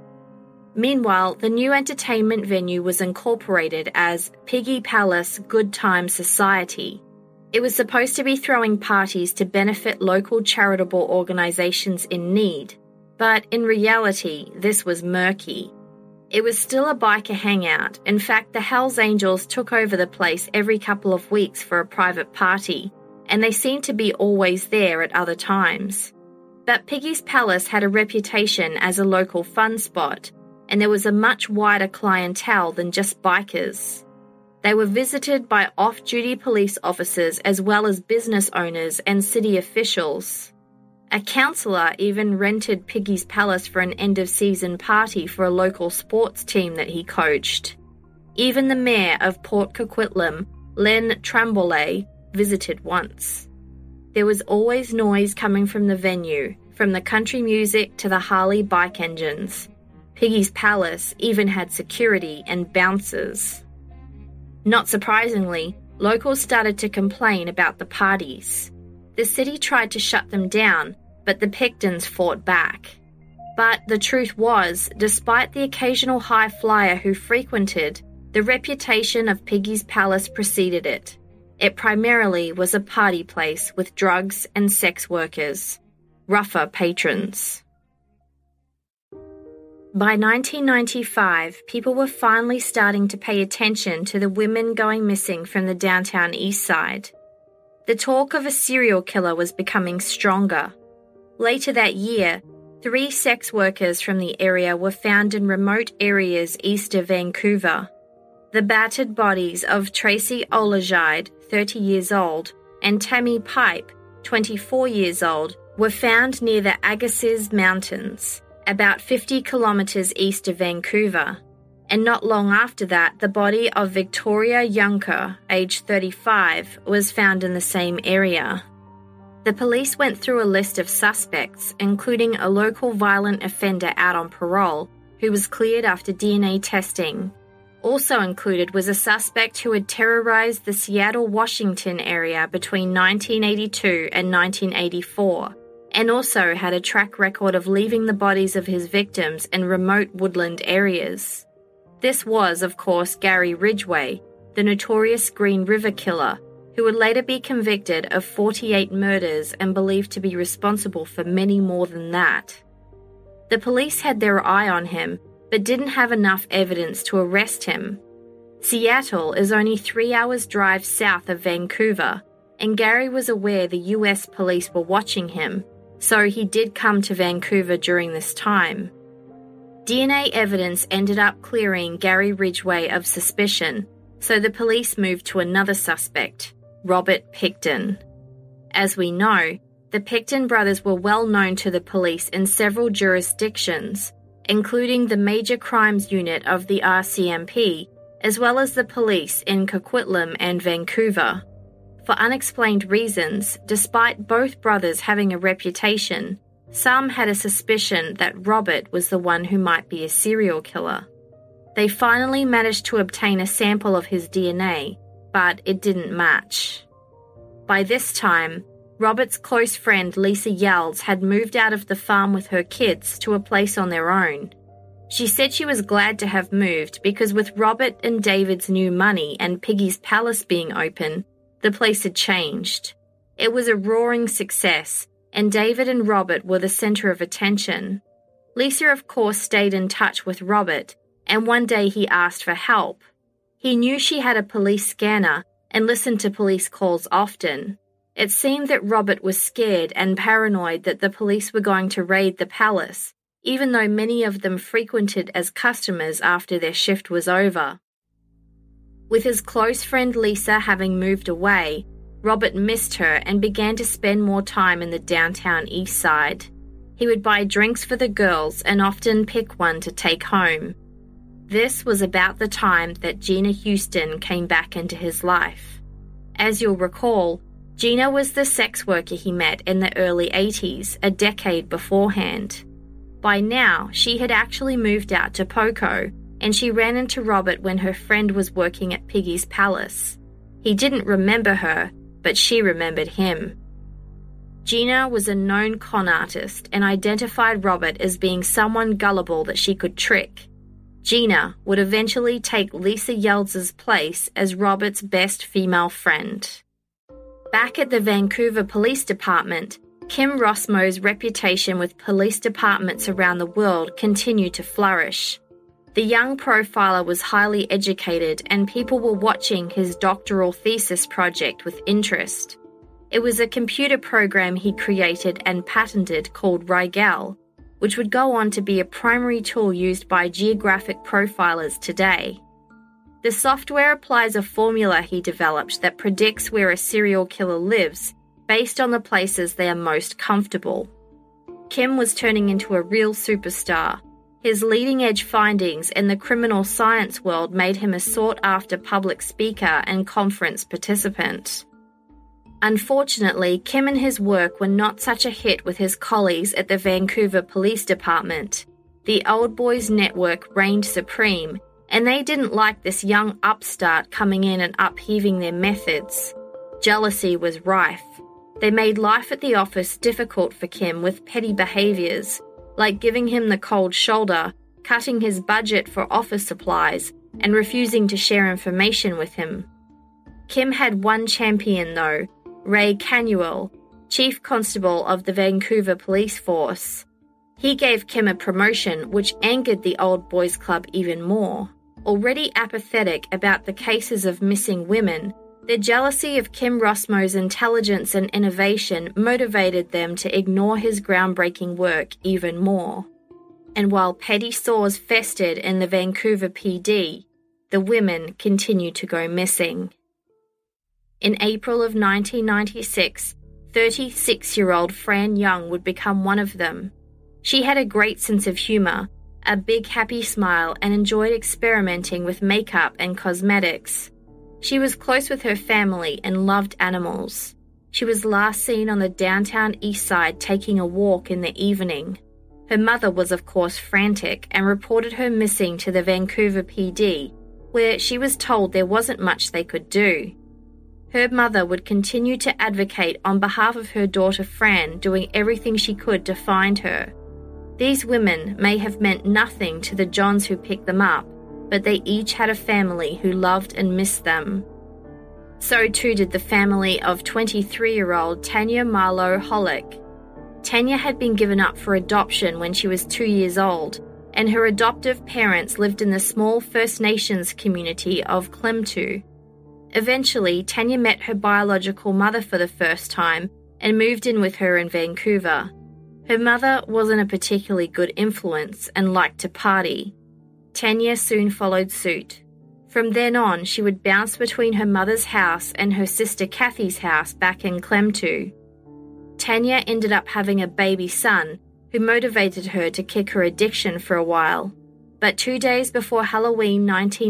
Meanwhile, the new entertainment venue was incorporated as Piggy Palace Good Time Society. It was supposed to be throwing parties to benefit local charitable organizations in need, but in reality, this was murky. It was still a biker hangout. In fact, the Hells Angels took over the place every couple of weeks for a private party, and they seemed to be always there at other times. But Piggy's Palace had a reputation as a local fun spot, and there was a much wider clientele than just bikers. They were visited by off-duty police officers as well as business owners and city officials. A councillor even rented Piggy's Palace for an end-of-season party for a local sports team that he coached. Even the mayor of Port Coquitlam, Len Trambolet, visited once. There was always noise coming from the venue, from the country music to the Harley bike engines. Piggy's Palace even had security and bouncers. Not surprisingly, locals started to complain about the parties. The city tried to shut them down, but the Pictons fought back. But the truth was, despite the occasional high flyer who frequented, the reputation of Piggy's Palace preceded it. It primarily was a party place with drugs and sex workers, rougher patrons. By 1995, people were finally starting to pay attention to the women going missing from the downtown east side. The talk of a serial killer was becoming stronger. Later that year, 3 sex workers from the area were found in remote areas east of Vancouver. The battered bodies of Tracy Olajide, 30 years old, and Tammy Pipe, 24 years old, were found near the Agassiz Mountains, about 50 kilometres east of Vancouver. And not long after that, the body of Victoria Juncker, aged 35, was found in the same area. The police went through a list of suspects, including a local violent offender out on parole, who was cleared after DNA testing. Also included was a suspect who had terrorized the Seattle, Washington area between 1982 and 1984, and also had a track record of leaving the bodies of his victims in remote woodland areas. This was, of course, Gary Ridgway, the notorious Green River Killer, who would later be convicted of 48 murders and believed to be responsible for many more than that. The police had their eye on him, but didn't have enough evidence to arrest him. Seattle is only 3 hours' drive south of Vancouver, and Gary was aware the US police were watching him, so he did come to Vancouver during this time. DNA evidence ended up clearing Gary Ridgway of suspicion, so the police moved to another suspect, Robert Pickton. As we know, the Pickton brothers were well known to the police in several jurisdictions, including the Major Crimes Unit of the RCMP, as well as the police in Coquitlam and Vancouver. For unexplained reasons, despite both brothers having a reputation, Some had a suspicion that Robert was the one who might be a serial killer. They finally managed to obtain a sample of his DNA, but it didn't match. By this time, Robert's close friend Lisa Yelds had moved out of the farm with her kids to a place on their own. She said she was glad to have moved because with Robert and David's new money and Piggy's Palace being open, the place had changed. It was a roaring success, and David and Robert were the centre of attention. Lisa, of course, stayed in touch with Robert, and one day he asked for help. He knew she had a police scanner and listened to police calls often. It seemed that Robert was scared and paranoid that the police were going to raid the palace, even though many of them frequented as customers after their shift was over. With his close friend Lisa having moved away, Robert missed her and began to spend more time in the downtown east side. He would buy drinks for the girls and often pick one to take home. This was about the time that Gina Houston came back into his life. As you'll recall, Gina was the sex worker he met in the early 80s, a decade beforehand. By now, she had actually moved out to Poco, and she ran into Robert when her friend was working at Piggy's Palace. He didn't remember her, but she remembered him. Gina was a known con artist and identified Robert as being someone gullible that she could trick. Gina would eventually take Lisa Yelds' place as Robert's best female friend. Back at the Vancouver Police Department, Kim Rossmo's reputation with police departments around the world continued to flourish. The young profiler was highly educated and people were watching his doctoral thesis project with interest. It was a computer program he created and patented called Rigel, which would go on to be a primary tool used by geographic profilers today. The software applies a formula he developed that predicts where a serial killer lives based on the places they are most comfortable. Kim was turning into a real superstar. His leading-edge findings in the criminal science world made him a sought-after public speaker and conference participant. Unfortunately, Kim and his work were not such a hit with his colleagues at the Vancouver Police Department. The Old Boys Network reigned supreme, and they didn't like this young upstart coming in and upheaving their methods. Jealousy was rife. They made life at the office difficult for Kim with petty behaviours, like giving him the cold shoulder, cutting his budget for office supplies, and refusing to share information with him. Kim had one champion though, Ray Canuel, Chief Constable of the Vancouver Police Force. He gave Kim a promotion which angered the Old Boys Club even more. Already apathetic about the cases of missing women, their jealousy of Kim Rossmo's intelligence and innovation motivated them to ignore his groundbreaking work even more. And while petty sores festered in the Vancouver PD, the women continued to go missing. In April of 1996, 36-year-old Fran Young would become one of them. She had a great sense of humour, a big happy smile, and enjoyed experimenting with makeup and cosmetics. She was close with her family and loved animals. She was last seen on the downtown east side taking a walk in the evening. Her mother was of course frantic and reported her missing to the Vancouver PD, where she was told there wasn't much they could do. Her mother would continue to advocate on behalf of her daughter Fran, doing everything she could to find her. These women may have meant nothing to the Johns who picked them up, but they each had a family who loved and missed them. So too did the family of 23-year-old Tanya Marlowe Hollick. Tanya had been given up for adoption when she was 2 years old, and her adoptive parents lived in the small First Nations community of Klemtu. Eventually, Tanya met her biological mother for the first time and moved in with her in Vancouver. Her mother wasn't a particularly good influence and liked to party. Tanya soon followed suit. From then on, she would bounce between her mother's house and her sister Kathy's house back in Klemtu. Tanya ended up having a baby son who motivated her to kick her addiction for a while. But 2 days before Halloween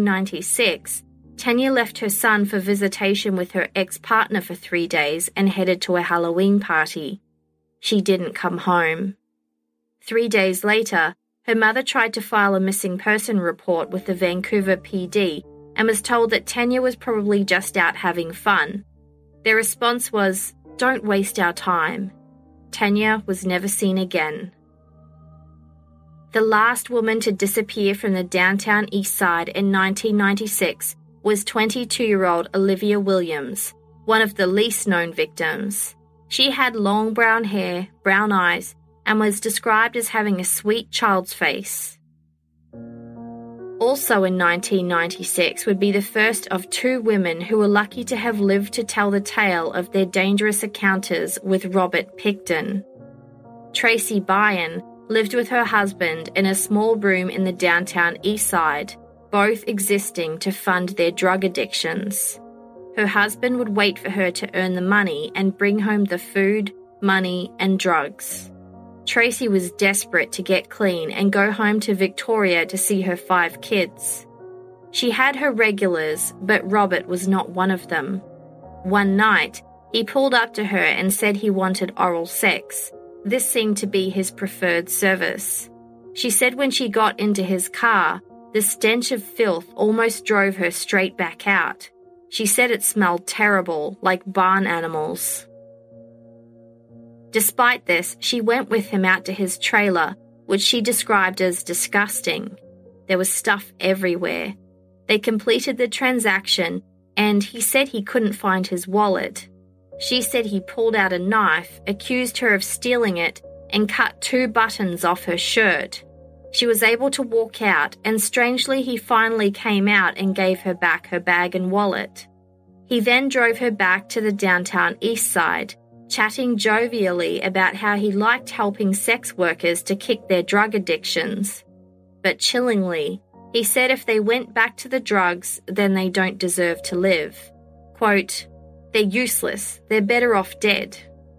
1996, Tanya left her son for visitation with her ex-partner for 3 days and headed to a Halloween party. She didn't come home. 3 days later, her mother tried to file a missing person report with the Vancouver PD and was told that Tanya was probably just out having fun. Their response was, "Don't waste our time." Tanya was never seen again. The last woman to disappear from the downtown east side in 1996 was 22-year-old Olivia Williams, one of the least known victims. She had long brown hair, brown eyes, and was described as having a sweet child's face. Also in 1996 would be the first of 2 women who were lucky to have lived to tell the tale of their dangerous encounters with Robert Pickton. Tracy Byron lived with her husband in a small room in the downtown east side, both existing to fund their drug addictions. Her husband would wait for her to earn the money and bring home the food, money, and drugs. Tracy was desperate to get clean and go home to Victoria to see her 5 kids. She had her regulars, but Robert was not one of them. One night, he pulled up to her and said he wanted oral sex. This seemed to be his preferred service. She said when she got into his car, the stench of filth almost drove her straight back out. She said it smelled terrible, like barn animals. Despite this, she went with him out to his trailer, which she described as disgusting. There was stuff everywhere. They completed the transaction, and he said he couldn't find his wallet. She said he pulled out a knife, accused her of stealing it, and cut 2 buttons off her shirt. She was able to walk out, and strangely he finally came out and gave her back her bag and wallet. He then drove her back to the downtown east side, chatting jovially about how he liked helping sex workers to kick their drug addictions. But chillingly, he said if they went back to the drugs, then they don't deserve to live. Quote, "They're useless. They're better off dead."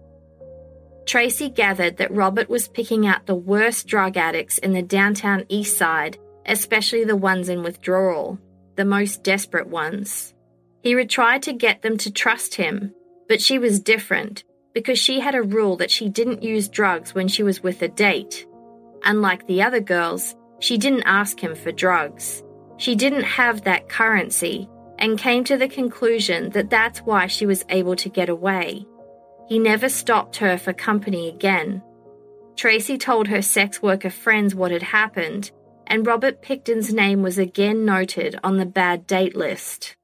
Tracy gathered that Robert was picking out the worst drug addicts in the downtown east side, especially the ones in withdrawal, the most desperate ones. He would try to get them to trust him, but she was different because she had a rule that she didn't use drugs when she was with a date. Unlike the other girls, she didn't ask him for drugs. She didn't have that currency and came to the conclusion that that's why she was able to get away. He never stopped her for company again. Tracy told her sex worker friends what had happened, and Robert Pickton's name was again noted on the bad date list.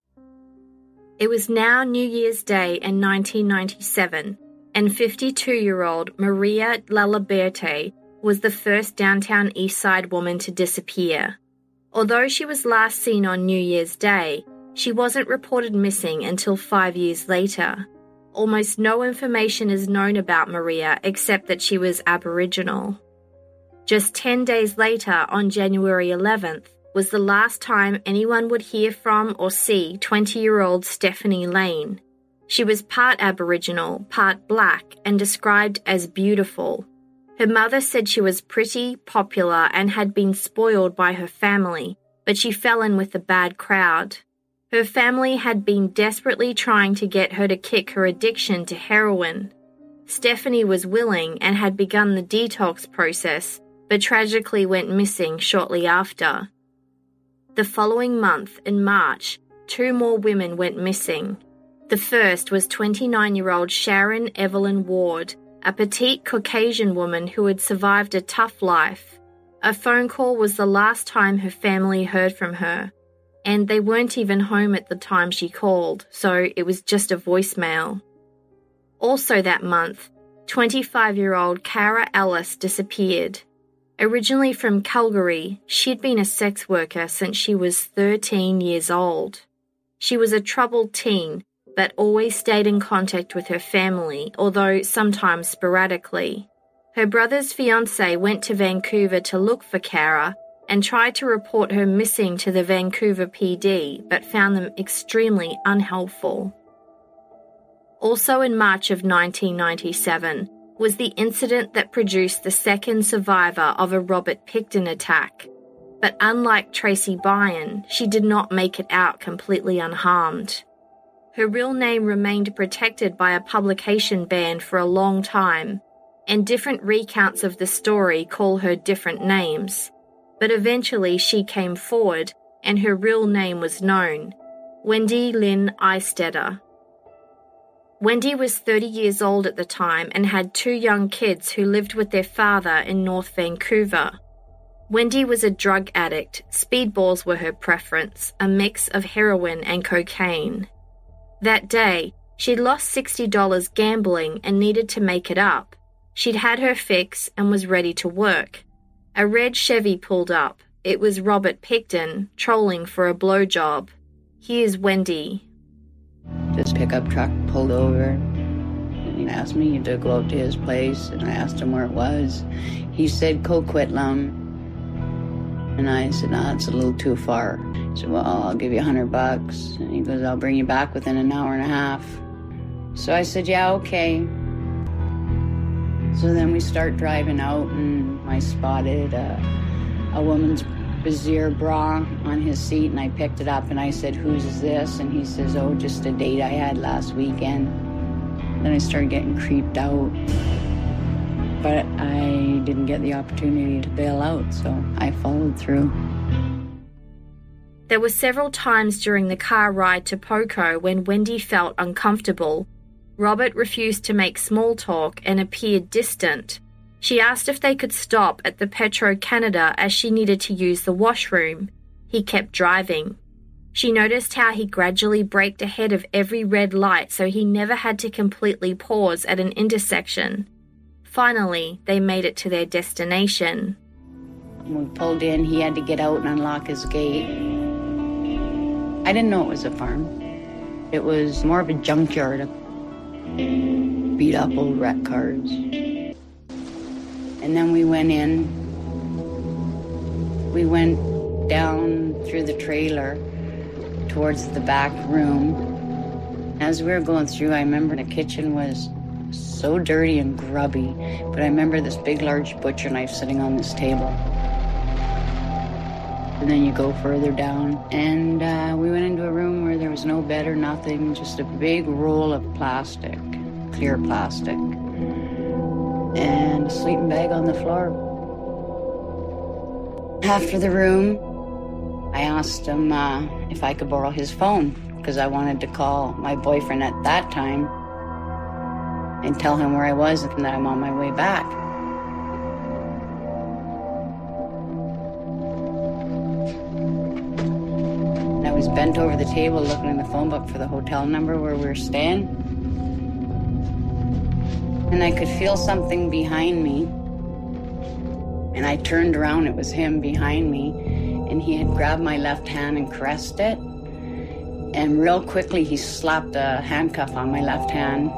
It was now New Year's Day in 1997, and 52-year-old Maria Laliberte was the first downtown east side woman to disappear. Although she was last seen on New Year's Day, she wasn't reported missing until 5 years later. Almost no information is known about Maria except that she was Aboriginal. Just 10 days later, on January 11th, was the last time anyone would hear from or see 20-year-old Stephanie Lane. She was part Aboriginal, part black, and described as beautiful. Her mother said she was pretty, popular, and had been spoiled by her family, but she fell in with the bad crowd. Her family had been desperately trying to get her to kick her addiction to heroin. Stephanie was willing and had begun the detox process, but tragically went missing shortly after. The following month, in March, 2 more women went missing. The first was 29-year-old Sharon Evelyn Ward, a petite Caucasian woman who had survived a tough life. A phone call was the last time her family heard from her, and they weren't even home at the time she called, so it was just a voicemail. Also that month, 25-year-old Cara Ellis disappeared. Originally from Calgary, she'd been a sex worker since she was 13 years old. She was a troubled teen, but always stayed in contact with her family, although sometimes sporadically. Her brother's fiancé went to Vancouver to look for Cara and tried to report her missing to the Vancouver PD, but found them extremely unhelpful. Also in March of 1997, was the incident that produced the second survivor of a Robert Pickton attack. But unlike Tracy Byron, she did not make it out completely unharmed. Her real name remained protected by a publication ban for a long time. and different recounts of the story call her different names. But eventually she came forward, and her real name was known: Wendy Lynn Eistetter. Wendy was 30 years old at the time and had 2 young kids who lived with their father in North Vancouver. Wendy was a drug addict. Speedballs were her preference, a mix of heroin and cocaine. That day, she'd lost $60 gambling and needed to make it up. She'd had her fix and was ready to work. A red Chevy pulled up. It was Robert Picton, trolling for a blowjob. Here's Wendy. This pickup truck pulled over, and he asked me to go out to his place, and I asked him where it was. He said Coquitlam, and I said, no, it's a little too far. He said, well, I'll give you $100, and he goes, I'll bring you back within an hour and a half. So I said, yeah, okay. So then we start driving out, and I spotted a woman's brassiere bra on his seat, and I picked it up and I said, whose is this? And he says, oh, just a date I had last weekend. Then I started getting creeped out, but I didn't get the opportunity to bail out, so I followed through. There were several times during the car ride to Poco when Wendy felt uncomfortable. Robert refused to make small talk and appeared distant. She asked if they could stop at the Petro-Canada as she needed to use the washroom. He kept driving. She noticed how he gradually braked ahead of every red light so he never had to completely pause at an intersection. Finally, they made it to their destination. When we pulled in, he had to get out and unlock his gate. I didn't know it was a farm. It was more of a junkyard of beat up old wreck cars. And then we went in. We went down through the trailer towards the back room. As we were going through, I remember the kitchen was so dirty and grubby, but I remember this big, large butcher knife sitting on this table. And then you go further down, and we went into a room where there was no bed or nothing, just a big roll of plastic, clear plastic, and a sleeping bag on the floor. After the room, I asked him if I could borrow his phone, because I wanted to call my boyfriend at that time and tell him where I was and that I'm on my way back. And I was bent over the table looking in the phone book for the hotel number where we were staying. And I could feel something behind me. And I turned around, it was him behind me, and he had grabbed my left hand and caressed it. And real quickly, he slapped a handcuff on my left hand.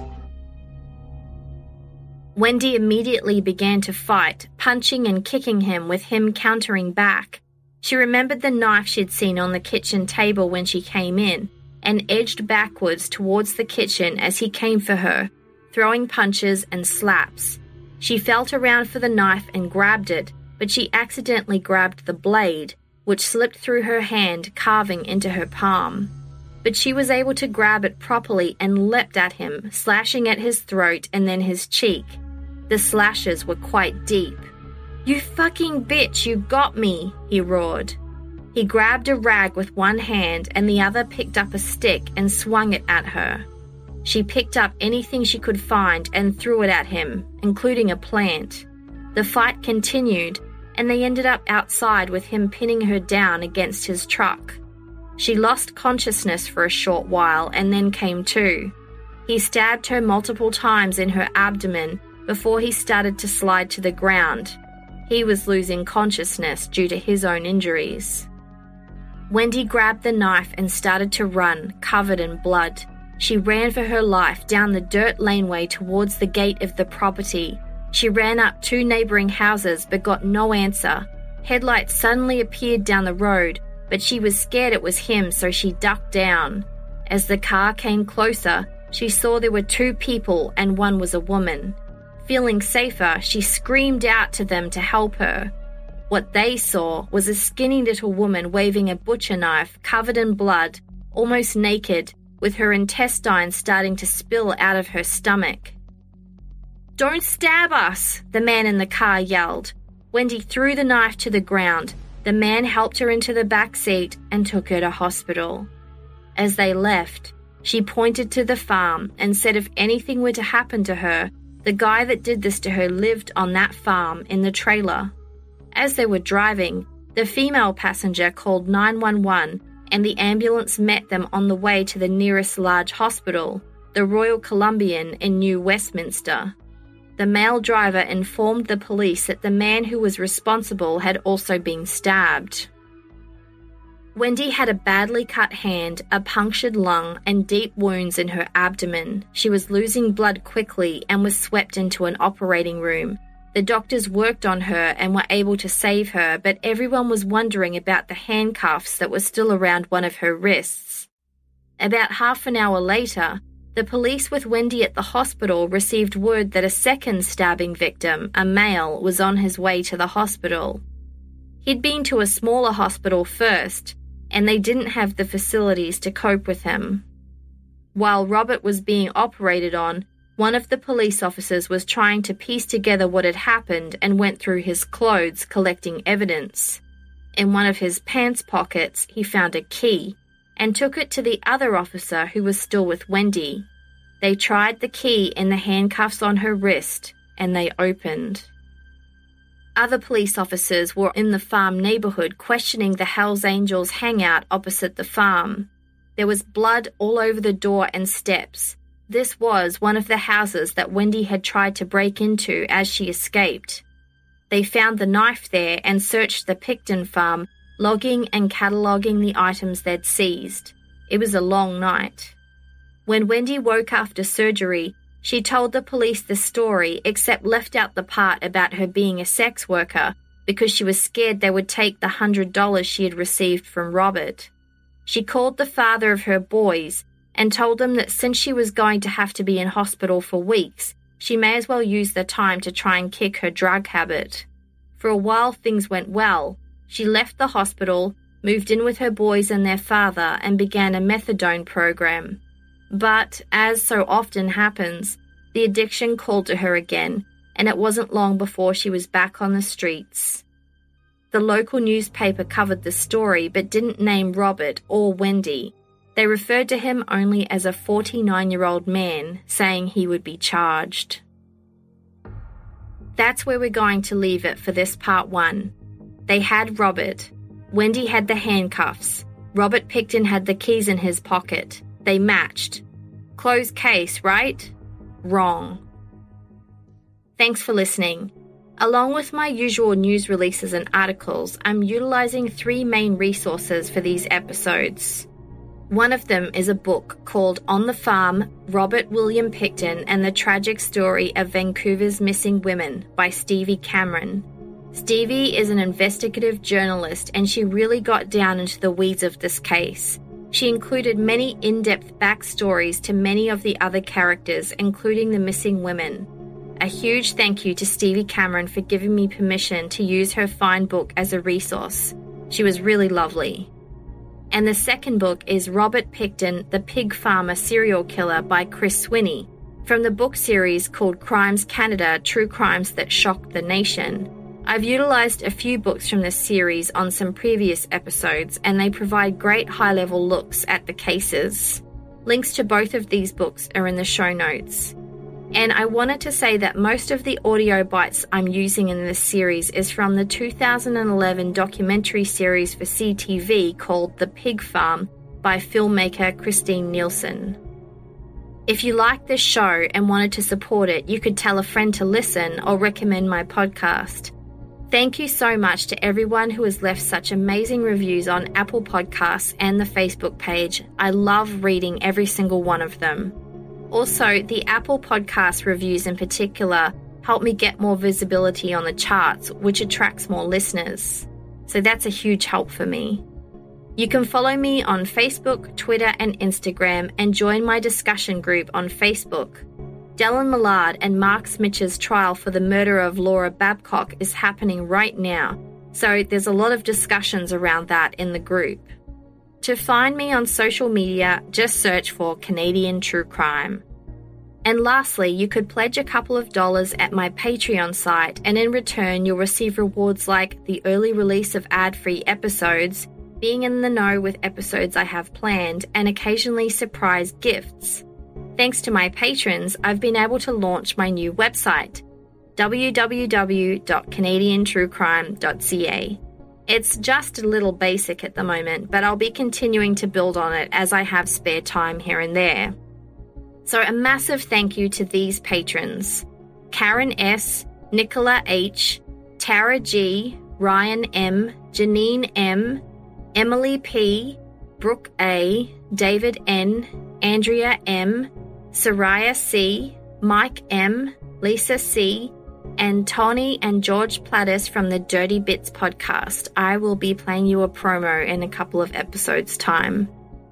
Wendy immediately began to fight, punching and kicking him, with him countering back. She remembered the knife she'd seen on the kitchen table when she came in, and edged backwards towards the kitchen as he came for her, throwing punches and slaps. She felt around for the knife and grabbed it, but she accidentally grabbed the blade, which slipped through her hand, carving into her palm. But she was able to grab it properly and leapt at him, slashing at his throat and then his cheek. The slashes were quite deep. "You fucking bitch, you got me," he roared. He grabbed a rag with one hand and the other picked up a stick and swung it at her. She picked up anything she could find and threw it at him, including a plant. The fight continued, and they ended up outside with him pinning her down against his truck. She lost consciousness for a short while and then came to. He stabbed her multiple times in her abdomen before he started to slide to the ground. He was losing consciousness due to his own injuries. Wendy grabbed the knife and started to run, covered in blood. She ran for her life down the dirt laneway towards the gate of the property. She ran up 2 neighbouring houses but got no answer. Headlights suddenly appeared down the road, but she was scared it was him, so she ducked down. As the car came closer, she saw there were 2 people and one was a woman. Feeling safer, she screamed out to them to help her. What they saw was a skinny little woman waving a butcher knife, covered in blood, almost naked, with her intestines starting to spill out of her stomach. "Don't stab us," the man in the car yelled. Wendy threw the knife to the ground. The man helped her into the back seat and took her to hospital. As they left, she pointed to the farm and said if anything were to happen to her, the guy that did this to her lived on that farm in the trailer. As they were driving, the female passenger called 911 and the ambulance met them on the way to the nearest large hospital, the Royal Columbian in New Westminster. The male driver informed the police that the man who was responsible had also been stabbed. Wendy had a badly cut hand, a punctured lung, and deep wounds in her abdomen. She was losing blood quickly and was swept into an operating room. The doctors worked on her and were able to save her, but everyone was wondering about the handcuffs that were still around one of her wrists. About half an hour later, the police with Wendy at the hospital received word that a second stabbing victim, a male, was on his way to the hospital. He'd been to a smaller hospital first, and they didn't have the facilities to cope with him. While Robert was being operated on, one of the police officers was trying to piece together what had happened and went through his clothes collecting evidence. In one of his pants pockets, he found a key and took it to the other officer who was still with Wendy. They tried the key in the handcuffs on her wrist, and they opened. Other police officers were in the farm neighborhood questioning the Hells Angels hangout opposite the farm. There was blood all over the door and steps. This was one of the houses that Wendy had tried to break into as she escaped. They found the knife there and searched the Picton farm, logging and cataloguing the items they'd seized. It was a long night. When Wendy woke after surgery, she told the police the story except left out the part about her being a sex worker because she was scared they would take the $100 she had received from Robert. She called the father of her boys and told him that since she was going to have to be in hospital for weeks, she may as well use the time to try and kick her drug habit. For a while things went well. She left the hospital, moved in with her boys and their father, and began a methadone program. But, as so often happens, the addiction called to her again, and it wasn't long before she was back on the streets. The local newspaper covered the story but didn't name Robert or Wendy. They referred to him only as a 49-year-old man, saying he would be charged. That's where we're going to leave it for this part 1. They had Robert. Wendy had the handcuffs. Robert Picton had the keys in his pocket. They matched. Closed case, right? Wrong. Thanks for listening. Along with my usual news releases and articles, I'm utilizing 3 main resources for these episodes. One of them is a book called On the Farm, Robert William Picton and the Tragic Story of Vancouver's Missing Women by Stevie Cameron. Stevie is an investigative journalist and she really got down into the weeds of this case. She included many in-depth backstories to many of the other characters, including the missing women. A huge thank you to Stevie Cameron for giving me permission to use her fine book as a resource. She was really lovely. And the second book is Robert Picton, the Pig Farmer Serial Killer by Chris Swinney, from the book series called Crimes Canada, True Crimes That Shocked the Nation. I've utilized a few books from this series on some previous episodes, and they provide great high-level looks at the cases. Links to both of these books are in the show notes. And I wanted to say that most of the audio bites I'm using in this series is from the 2011 documentary series for CTV called The Pig Farm by filmmaker Christine Nielsen. If you like this show and wanted to support it, you could tell a friend to listen or recommend my podcast. Thank you so much to everyone who has left such amazing reviews on Apple Podcasts and the Facebook page. I love reading every single one of them. Also, the Apple Podcast reviews in particular help me get more visibility on the charts, which attracts more listeners. So that's a huge help for me. You can follow me on Facebook, Twitter, and Instagram, and join my discussion group on Facebook. Dellen Millard and Mark Smitch's trial for the murder of Laura Babcock is happening right now, so there's a lot of discussions around that in the group. To find me on social media, just search for Canadian True Crime. And lastly, you could pledge a couple of dollars at my Patreon site, and in return you'll receive rewards like the early release of ad-free episodes, being in the know with episodes I have planned, and occasionally surprise gifts. Thanks to my patrons, I've been able to launch my new website, www.canadiantruecrime.ca. It's just a little basic at the moment, but I'll be continuing to build on it as I have spare time here and there. So a massive thank you to these patrons: Karen S., Nicola H., Tara G., Ryan M., Janine M., Emily P., Brooke A., David N., Andrea M., Soraya C., Mike M., Lisa C., and Tony and George Plattis from the Dirty Bits podcast. I will be playing you a promo in a couple of episodes' time.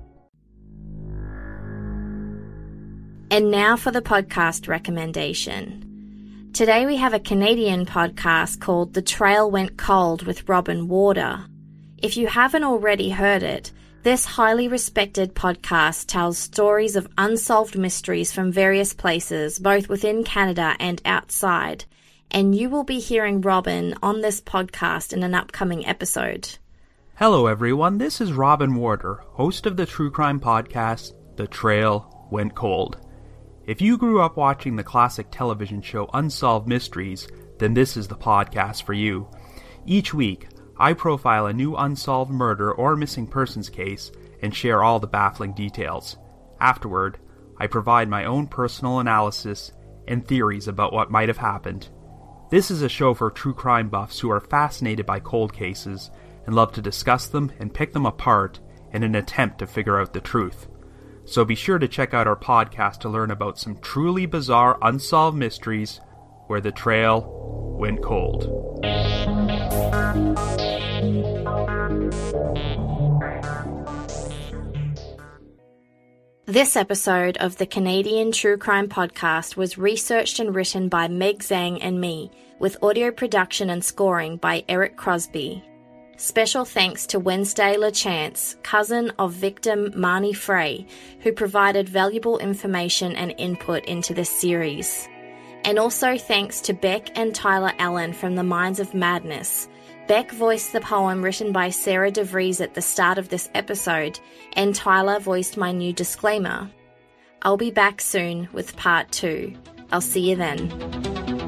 And now for the podcast recommendation. Today we have a Canadian podcast called The Trail Went Cold with Robin Warder. If you haven't already heard it, this highly respected podcast tells stories of unsolved mysteries from various places, both within Canada and outside, and you will be hearing Robin on this podcast in an upcoming episode. Hello everyone, this is Robin Warder, host of the true crime podcast, The Trail Went Cold. If you grew up watching the classic television show Unsolved Mysteries, then this is the podcast for you. Each week, I profile a new unsolved murder or missing persons case and share all the baffling details. Afterward, I provide my own personal analysis and theories about what might have happened. This is a show for true crime buffs who are fascinated by cold cases and love to discuss them and pick them apart in an attempt to figure out the truth. So be sure to check out our podcast to learn about some truly bizarre unsolved mysteries where the trail went cold. This episode of the Canadian True Crime Podcast was researched and written by Meg Zhang and me, with audio production and scoring by Eric Crosby. Special thanks to Wednesday LaChance, cousin of victim Marnie Frey, who provided valuable information and input into this series. And also thanks to Beck and Tyler Allen from The Minds of Madness. Beck voiced the poem written by Sarah DeVries at the start of this episode, and Tyler voiced my new disclaimer. I'll be back soon with part 2. I'll see you then.